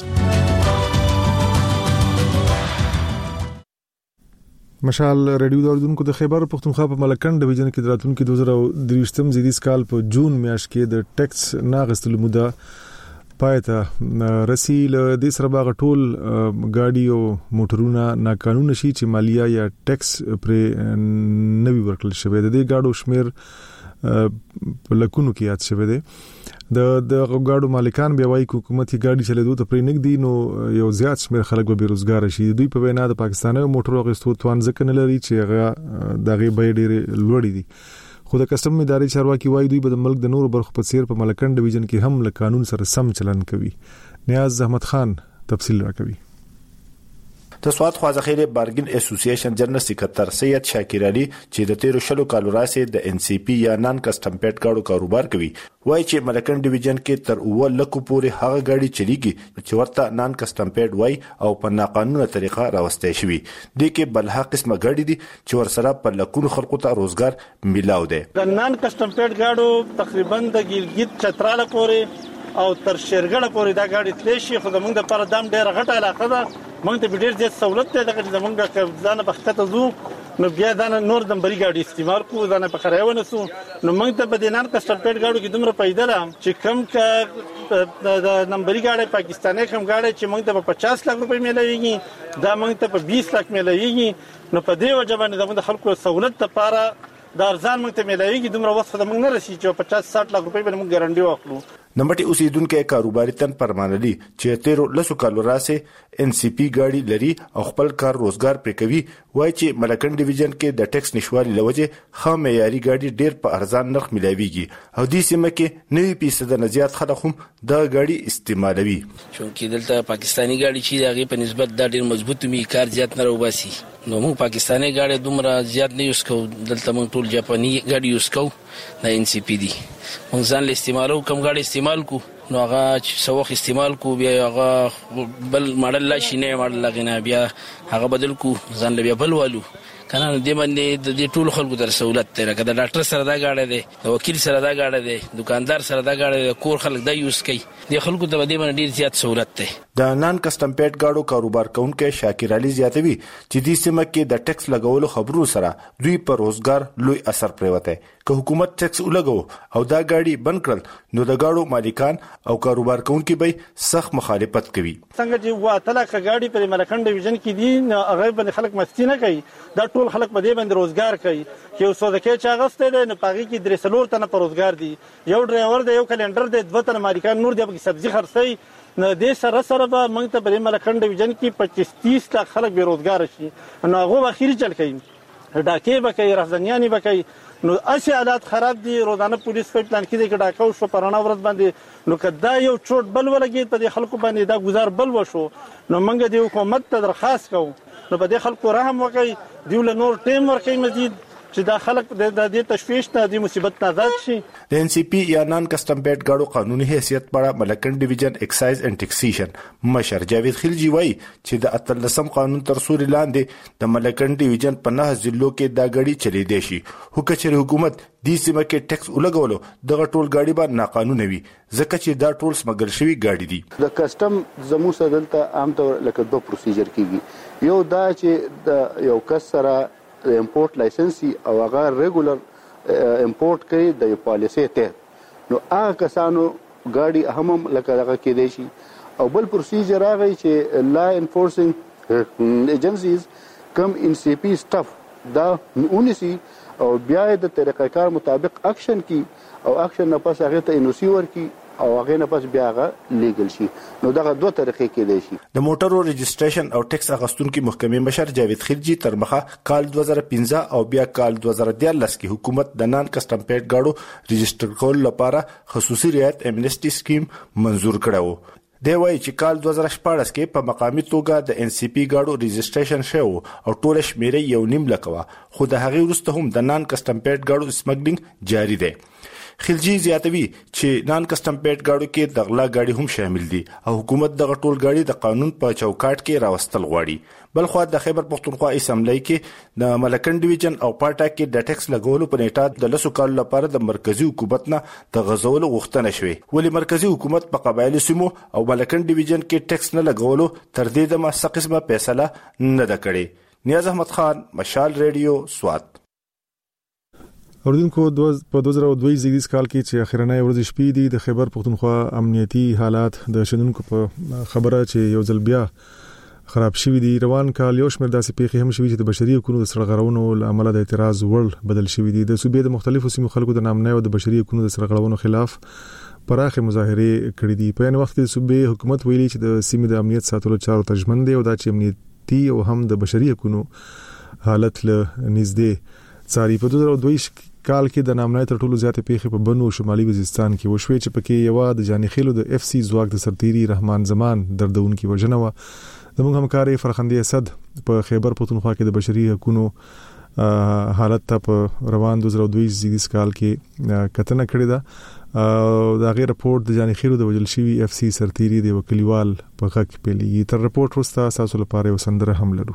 مشال ریډیو دردونکو د خیبر پختونخوا په ملکن ډیویژن کې دراتونکو دوه هزار او درویشتم زیدیس کال په جون میاشت کې د ټیکس ناغستلو موده پایته رسی له د سره باغ ټول ګاډي او موټرونه ناقانونه شي چې مالیه یا ټیکس پر نوي ورکل شوی د دې ګاډو شمیر په لکونو کې یاد شوی دی د د ګاډو مالکان بیا وايي حکومت یې ګاډي چلیدو ته پرې نګدي نو یو زیات شمیر خلک به بیروزګار شي. دوی په وینا د پاکستاني موټرو غوښتو توان ځکه نه لري چې هغه دغه به ډېر لوړ دي. خو د کسټم ادارې چارواکي وايي دوی به د ملک د نورو برخو په څیر په ملکن ډیویژن کې هم له قانون سره سم چلن کوي. نیاز احمد خان تفصیل راکوي.
د سواد خوازخیره بارګین اسوسییشن جنرال سکرټر سید شاکر علي چې د تیرو شلو کالو راځي د ان سی پی یا نان کسټم پیډ ګاډو کاروبار کوي وایي چې ملکن ډیویژن کې تر اوه لکو پورې هغه ګاډي چلیږي چې ورته نان کسټم پیډ وایي او په ناقانونه طریقه راوستي شوی دي کې بلها قسمه ګاډي دي چې ورسره په لکونو خلکو ته روزګار ملاو دي.
د نان کسټم پیډ ګاډو تقریبا د ګیلګیت چتراله پورې او تر شیرګړه پورې دا ګاډي تللی شي خو زمونږ د پر دام ډېر غټه علاقه ده موږ ته ډېر زیات سہولت دی دغه زمونږ ځان په خطه زو نو بیا دا نور د بری ګاډي استعمال کو ځان په خراونه سو نو موږ ته په دینار کسټم پیډ ګاډو کې دومره پیدا را چې کم کا د نمبري ګاډي پاکستاني کم ګاډي چې موږ ته په پچاس لک روپۍ ملويږي دا موږ ته په بیس لک ملويږي نو په دې وجه باندې زموږ خلکو سہولت لپاره د ارزان موږ ته ملويږي دومره وخت د موږ نه رسي چې پچاس ساټ لک روپۍ باندې موږ ګارانټي واخلو.
نمبټي اوسیدونکو کاروباري تن پرمانلي چې تیرو لسو کالو راسه ان سی پی ګاډي لري او خپل کار روزګار پرې کوي وایي چې ملکن ډیویژن کې د ټیکس نشوالي لوجه خام معیاري ګاډي ډېر په ارزان نرخ ملاويږي او دې سیمه کې نوي فیصد نه زیات خلک هم دا ګاډي استعمالوي.
چونکې دلته پاکستانی ګاډي چې دغه په نسبت دا ډېر مضبوط می کار زیات نه راوباسي نو موږ پاکستانی ګاډي دومره زیات نه یوز کوو دلته موږ ټول جاپاني ګاډي یوز کوو د ان سی پی دي موږ ځان له استعمالو کم ګاډي استعمال کو نو هغه چې سوخ استعمال کو بیا هغه بل ماډل لا شي نه ماډل لګینا بیا هغه بدل کو ځان له بیا بل والو کنه دې باندې د دې ټول خلکو در سہولت ته راکړه د ډاکټر سره دا گاډه ده د وکیل سره دا گاډه ده دکاندار سره دا گاډه ده کور خلک دا یوز کوي د خلکو ته دې باندې ډیر زیات سہولت ده.
د نان کسټم پیډ ګاډو کاروبار کوونکو شاکر علي زیاتوي چې دې سیمه کې د ټیکس لګولو خبرو سره دوی پر روزګار لوی اثر پریوته که حکومت ټیکس ولګو او دا گاډي بند کړل نو د گاډو مالکان او کاروبار کوونکو به سخت مخالفت کوي.
څنګه چې واټله گاډي پر ملکن ډیویژن کې دي هغه باندې خلک مستی نه کوي دا ټول خلک په دې باندې روزګار کوي چې یو سوداګر چې هغه ستې نه پاږي کې درې سلور تنه پر روزګار دي یو ډرایور دی یو کلندر دی دوه تنه مالکان نور دی په سبزی خرڅي نو دې سره سره به موږ ته په ملکن ډیویژن کې پچیس تیس لک خلک به روزګار شي نو هغه اخیری چل کوي ډاکې به کوي رهزنیانی به کوي نو اسی حالات خراب دي روزانه پولیس په پلان کې د ډاکو شو پرانا ورځ باندې نو کدا یو چوټ بل ولګي په خلکو باندې دا گزار بل وشو نو موږ د حکومت ته درخواست کوو نو په دې خلکو رحم وکړي دیول نور ټیم ورکړي مزید چې دا خلک د دې تشویش ته د مصیبت نه آزاد شي.
د ان سی پی یا نان کسټم پیډ ګاډو قانوني حیثیت پر ملکن ډیویژن ایکسایز اینڈ ټیکسیشن مشر جاوید خلجی وایي چې د اتلسم قانون تر سوري لاندې د ملکن ډیویژن په نه ضلعو کې دا ګاډي چلی دی شي خو کچره حکومت دې سیمه کې ټیکس ولګولو دغه ټول ګاډي به ناقانونه وي ځکه چې دا ټول سمګل شوی ګاډي دي.
د کسټم زمو سدلته عام طور لکه دوه پروسیجر کیږي یو دا چې د یو کس سره امپورټ لایسنسي او هغه ریګولر امپورټ کوي د پالیسي ته نو هغه کسانو ګاډي هم لکه هغه کې دی شي او بل پروسیجر هغه چې لا انفورسینګ ایجنسیز کم ان سی پی سټاف دا اونسي او بیا د طریقې کار مطابق اکشن کی او اکشن نه پس هغه ته انوسی ورکی او هغه نه پس بیا هغه لیګل شي نو دغه دوه طریقې کې دی شي.
د موټرو رجسټریشن او ټیکس اغستونکو محکمې مشر جاوید خلجی تر مخه کال دوه زره پنځه او بیا کال دوه زره دیارلس کې حکومت د نان کسټم پیډ ګاډو رجسټر کول لپاره خصوصي رعایت امنیسټي سکیم منزور کړو. دی وایي چې کال دوه زره شپاړس کې په مقامي توګه د ان سی پی ګاډو رجسټریشن شو او ټول شمیرې یو نیم لک و خو د هغې وروسته هم د نان کسټم پیډ ګاډو سمګلینګ جاری دی. خلجی زیاتوي چې نان کسټم پیډ ګاډو کې د غلا ګاډي هم شامل دي او حکومت دغه ټول ګاډي د قانون په چوکاټ کې راوستل غواړي. بل خو د خیبر پختونخوا اسمبلی کې د ملکن ډیویژن او پاټا کې د ټیکس لګولو په نیټه د لسو کال لپاره د مرکزی حکومت نه د غزولو غوښتنه شوې ولی مرکزی حکومت په قبایلی سیمو او ملکن ډیویژن کې ټیکس نه لګولو تر دې دمه څه قسمه فیصله نه ده کړې. نیاز احمد خان، مشال ریډیو، سوات.
اوردونکو په دوه زره دوه زیږدیز کال کې چې اخرنۍ ورځ شپې دي د خیبر پختونخوا امنیتي حالات د شنونکو په خبره چې یو ځل بیا خراب شوی دی. روان کال یو شمېر داسې پیښې هم شوي چې د بشري حقوقو د سرغړونو له امله د اعتراض وړ بدل شوی دی. د صوبې د مختلفو سیمو خلکو د نامنۍ او د بشري حقوقو د سرغړونو خلاف پراخه مظاهره کړې دي. په یو وخت کې د صوبې حکومت ویلي چې د سیمې د امنیت ساتلو چارو تجمن دی او دا چې امنیتي او هم د بشري حقوقو حالت له نږدې څاري. په دوه زره دوه کال کې د نامنۍ تر ټولو زیاتې پیښې په بنو شمالي وزیرستان کې وشوې چې پکې یو د جاني خیلو د اف سی ځواک د سرتیري رحمان زمان دردونکو وژنه و. زموږ همکاري فرخندي اسد په خیبر پختونخوا کې د بشري حقوقو حالت ته په روان دوه زره دوه زیږدیز کال کې کتنه کړې ده او دا غیر رپورت د جاني خیلو د وجل شوی اف سی سرتیري د وکلیوال په حق پیلي. تر رپورت وروسته تاسو لپاره وسندره هم لرو.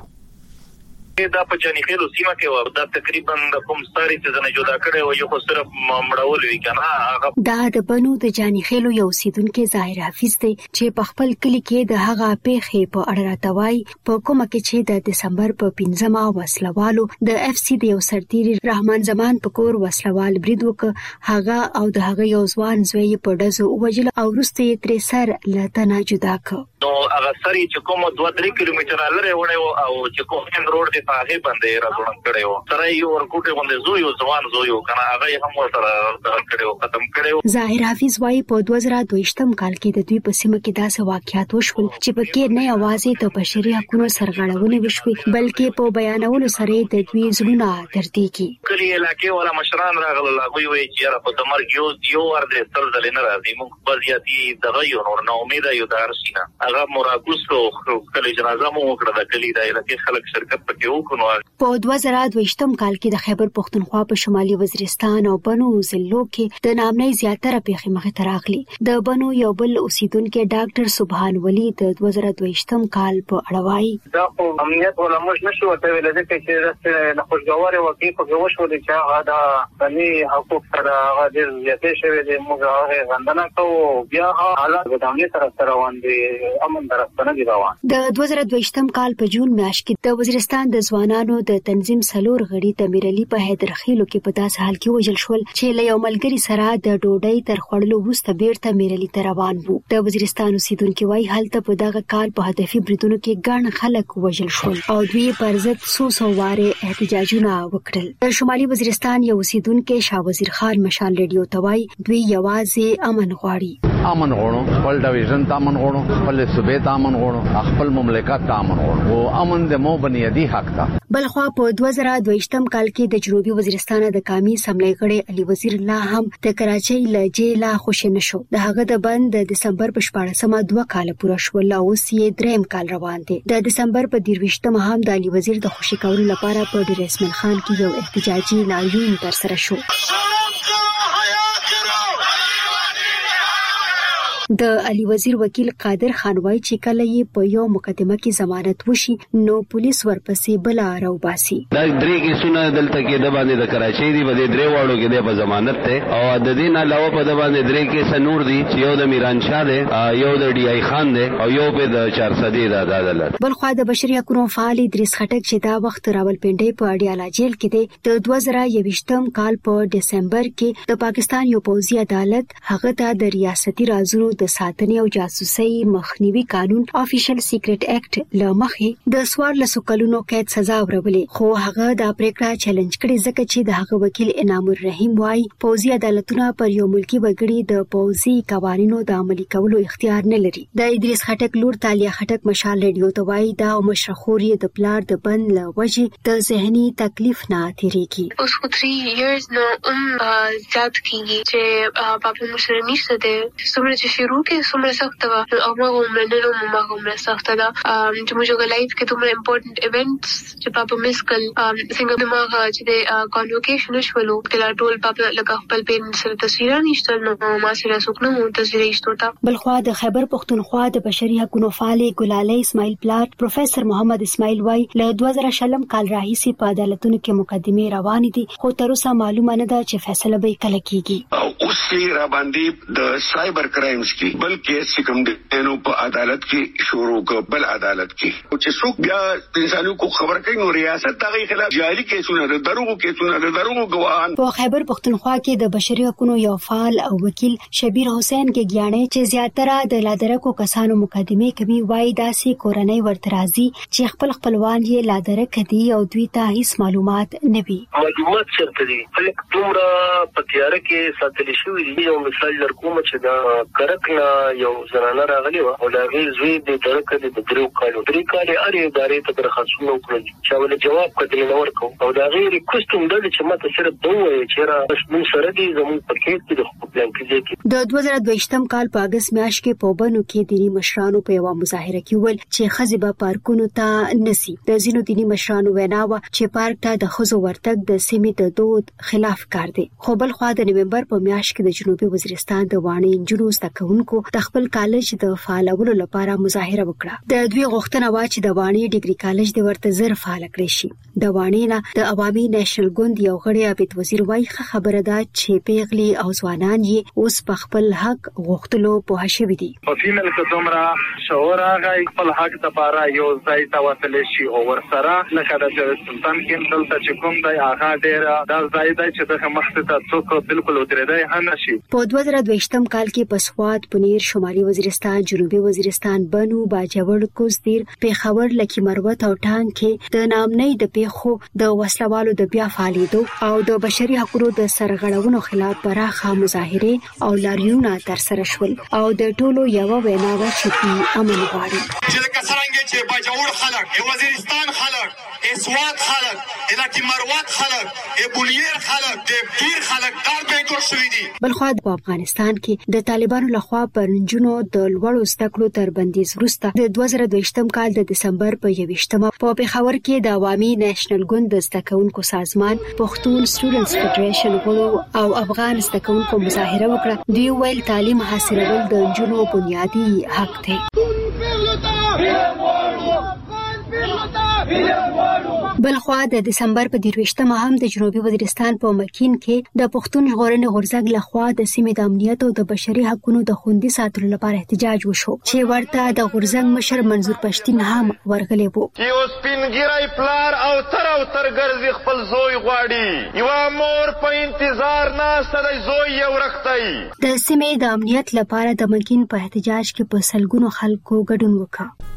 دا په جاني خیلو سیمه کې و. دا تقریبا د کوم ستاري چې زنه جوړه کړي او یو خو صرف مړول وی کنه هغه
دا د بنو د جاني خیلو یو سیدونکو ظاهر حافظ دی چې په خپل کلی کې د هغه پیښې په اړه راتوي په کومه کې چې د دسمبر په پنځمه وسلوالو د اف سی د یو سرتیري رحمان زمان په کور وسلوال برید وکړ. هغه او د هغه یو ځوان زوی په دزو وجل او وروسته یې تر سر لته جدا کړ.
نو هغه سړی چې کوم دوه درې کیلومتره لري ونه او چې کوم روډ په هغه باندې راځون کړو سره یو ورکوټه باندې زو یو ځوان زو یو کنه هغه هم سره کړو ختم کړو.
ظاهر حافظ وايي په دوه زره دوه کال کې د دوی په سیمه کې داسې واقعیات وشول چې پکې نه اوازې ته بشري حقوقو سرغړونه وشوي بلکې په بیانولو سره د دوی زړونه درديږي.
کلی علاقې ولا مشران راغله لاغوي وي چې را په دمر یو یو ور دې تل ځل نه راځي موږ بزیاتی دغه یو نور نو امید یو دارسینه هغه مراکوس کو کلی جنازه مو وکړه د کلی د علاقې خلک شرکت پکې وکړو.
په دوه زره دوه کال کې د خیبر پختونخوا په شمالي وزیرستان او بنو ضلعو کې د نامنۍ زیاتره پیښې مخې ته راغلي. د بنو یو بل اوسیدونکو ډاکټر سبحان ولی د دوه زره دوه کال په اړه وایي
دا خو امنیت ولا موږ نشو ته ویل چې د خوشګواري واقعي په جوړ شو چې هغه د بني حقوق سره هغه د زیاتې شوی د موږ هغه غندنه کوو بیا حالات د امنیت سره روان دي امن درستنه دي روان.
د دوه زره دوه کال په جون میاشت کې د وزیرستان د ځوانانو د تنظیم سلور غړي د میرلی په حیدرخیلو کې په داس حال کې وژل شول چې له یو ملګری سره د ډوډۍ تر خوړلو وروسته بیرته میرلی ته روان وو. د وزیرستان اوسیدونکو وايي هلته په دغه کال په هدفي بریدونو کې ګڼ خلک وژل شول او دوی پر ضد سو سو واره احتجاجونه وکړل. د شمالي وزیرستان یو اوسیدونکو شاه وزیر خان مشال ریډیو ته وايي دوی یوازې امن غواړي.
امن غواړو خپل ډیویژن ته امن غواړو خپل صوبې ته امن غواړو خپل مملکت ته امن غواړو او امن د مو بنیادی حق ده.
بلخوا په دوه زره دوه کال کې د جنوبي وزیرستان د قومي اسمبلی غړي علي وزیر لا هم د کراچۍ له جیلا خوش نشو. د هغه د بند د دسمبر په شپاړسمه دوه کال پوره شول او اوس یې دریم کال روان دی. د دسمبر په درویشتمه هم د علي وزیر د خوشی کولو لپاره په ډیر اسمن خان کې یو احتجاجي لاریون تر سره شو. د علي وزیر وکیل قادر خان وایي چې کله یې په یو مقدمه کې ضمانت وشي نو پولیس ورپسې بل راوباسي.
دا درې کیسونه دلته کې د باندې د کراچۍ دی بده درې واړو کې د ضمانت ته او د دې نه علاوه په د باندې درې کې سنور دي چې یو د میران شاه دی یو د ډي آی خان دی او یو په د چار سدي د عدالت.
بل خو د بشري حقوقو فعال ادریس خټک چې دا وخت راولپنډي په اډیالا جیل کې دی د دوه زره یوویشتم کال په دسمبر کې د پاکستان یو پوځي عدالت هغه ته د ریاستي رازونو د ساتنې او جاسوسۍ مخنیوي قانون افیشل سیکریټ اکټ لمخې د سوار لسو کلونو قید سزا ورولې خو هغه د پریکړه چیلنج کړي ځکه چې د هغه وکیل انعام الرحیم وايي پوځي عدالتونه پر یو ملکی وګړي د پوځي قوانینو د عملي کولو اختیار نه لري. د ادریس خټک لور تالیا خټک مشال ریډیو ته وايي دا مشرخوري د پلار د بند لوجې د ذهني تکلیف نه تیریږي.
اوس خو درې ایرز نو ام زیات کیږي چې پاپا مشر نشته ده څومره چې شروع کې څومره سخت و او موږ هم نه نو موږ هم سخت ده چې موږ لایف کې دومره امپورټنت ایونټس چې پاپا مسکل څنګه موږ چې د کانوکیشن شولو کله ټول پاپا لکه خپل پین سره تصویر نشته نو ما سره څوک نه تصویر ایستوتا.
بلخوا د خیبر پختونخوا د بشري حقوقو فعال ګلالۍ اسماعیل پلات پروفیسور محمد اسماعیل وای له دوه زره شلم کال راهیسې په عدالتونو کې مقدمه روان دي خو تر اوسه معلومه نه ده چې فیصله به کله کیږي.
اوس یې را باندې د سایبر کرایمز
کې بلکې سکم دینو په عدالت کې شروع کو بل عدالت کې او چې څوک بیا انساني کو خبر کوي نو ریاست دغه خلاف جعلي کیسونه د دروغو کیسونه د دروغو ګواهان.
په خیبر پختونخوا کې د بشري حقوقو یو فعال او وکیل شبیر حسین کې ګیانې چې زیاتره د لادرکو کسانو مقدمه کوي وایي داسې کورنۍ ورترازي چې خپل خپلوان یې لادرک دي او دوی ته هیڅ معلومات نه وي.
معلومات چرته دي خلک دومره په تیاره کې ساتل شوی دي. یو مثال درکوم چې دا کرکنا یو زنانه راغلی و او دا غي زوی د درک د درو کالو درې کالې اړ ادارې ته درخواستونه وکړل چې ول جواب کړي نه ورکو او دا غي ریکوست هم د چې ماته صرف دوه چې را موږ سره دي زموږ پکې د حقوق پلان کې
د دوه زره دوه کال په اگست میاشت کې په بنو کې دینی مشرانو په یو مظاهره کې ول چې خزبه پارکونو ته نسی. د زینو دینی مشرانو ویناوه چې پارک ته د خزو ورتګ د سیمې د دود خلاف کار دی. خو بل خو د نومبر په میاشت کې د جنوبي وزیرستان د وانی انجونو ستکونکو د خپل کالج د فعالولو لپاره مظاهره وکړه. د دوی غوښتنه وا چې د وانی ډیګري کالج د ورته زر فعال کړي شي. د وانی نه د عوامي نېشنل ګوند یو غړي عبد وزیر وايي خبره ده چې پیغلي او ځوانان یې اوس په خپل حق غوښتلو په شوي دي.
په فیمل کې دومره شعور هغه خپل حق لپاره یو ځای ته وصل شي او ورسره لکه د سلطان کې دلته چې کوم دی هغه ډیر دا ځای دی چې د مخته ته څوک بالکل ودرېدای هم نشي.
په دوه زره دوه کال کې په سواد پنیر شمالي وزیرستان جنوبي وزیرستان بنو باجوړ کوزدیر پیښور لکی مروت او ټانګ کې د نامنۍ د پیښو د وسلوالو د بیا فعالیدو او د بشري حقوقو د سرغړونو خلاف پراخه مظاهره او لاریونونه تر سره شول او د ټولو یو وینا و چې امن غواړي.
چې کسرنګ چې باجوړ خلک وزیرستان خلک اسواد خلک لکی مروت خلک بولیر خلک د پیر خلک دار به جوړ شوی دي.
بلخو په افغانستان کې د طالبانو لخوا پر نجونو د لوړو زده کړو تر بندیز وروسته د دوه زره دوه کال د دسمبر په یوویشتمه په پیښور کې د عوامي نېشنل ګوند د زده کوونکو سازمان پښتون سټوډنټس فدریشن غړو او افغان زده کوونکو مظاهره وکړه. دوی ویل تعلیم حاصلول د نجونو بنیادی حق دی. بلخو د دسمبر په دیرويشتمه هم د جنوبي وزیرستان په مکین کې د پښتون ژغورنې غورځنګ لخوا د سیمې د امنیت او د بشري حقوقو د خوندي ساتلو لپاره احتجاج وشو چې ورته د غورځنګ مشر منظور پښتين هم ورغلی وو.
یو سپینګیری پلار او تر او تر ګرځي خپل زوی غواړي یو مور په انتظار ناسته د زوی یو رختای.
د سیمې د امنیت لپاره د مکین په احتجاج کې په سلګونو خلکو ګډون وکړ.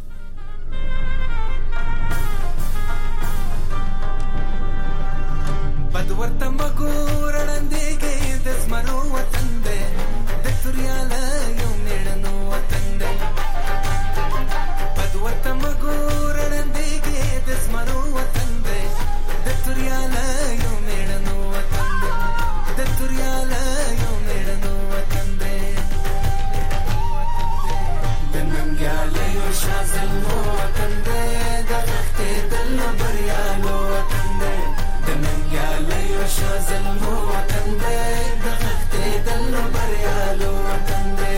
ورته مګور وړاندې د زمرو وطن دی د تورياله یو میړنو وطن دی. بد ورته مګور وړاندې د زمرو وطن دی د تورياله یو میړنو وطن دی د تورياله یو میړنو وطن دی د ننګیاله یو شازلمو وطن دی د غختې دل بریالو وطن دی د ننګیاله یو شازلمو وطن دی د غختې دل بریالو وطن دی.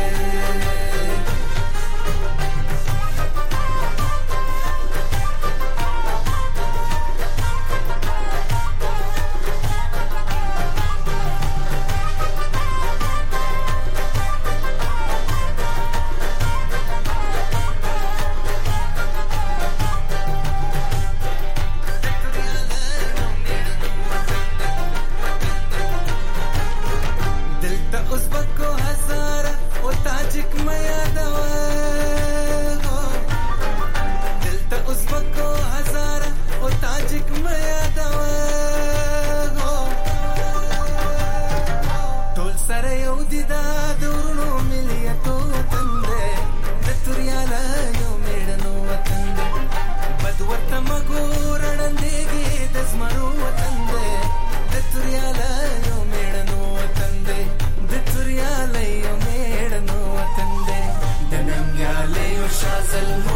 Shazal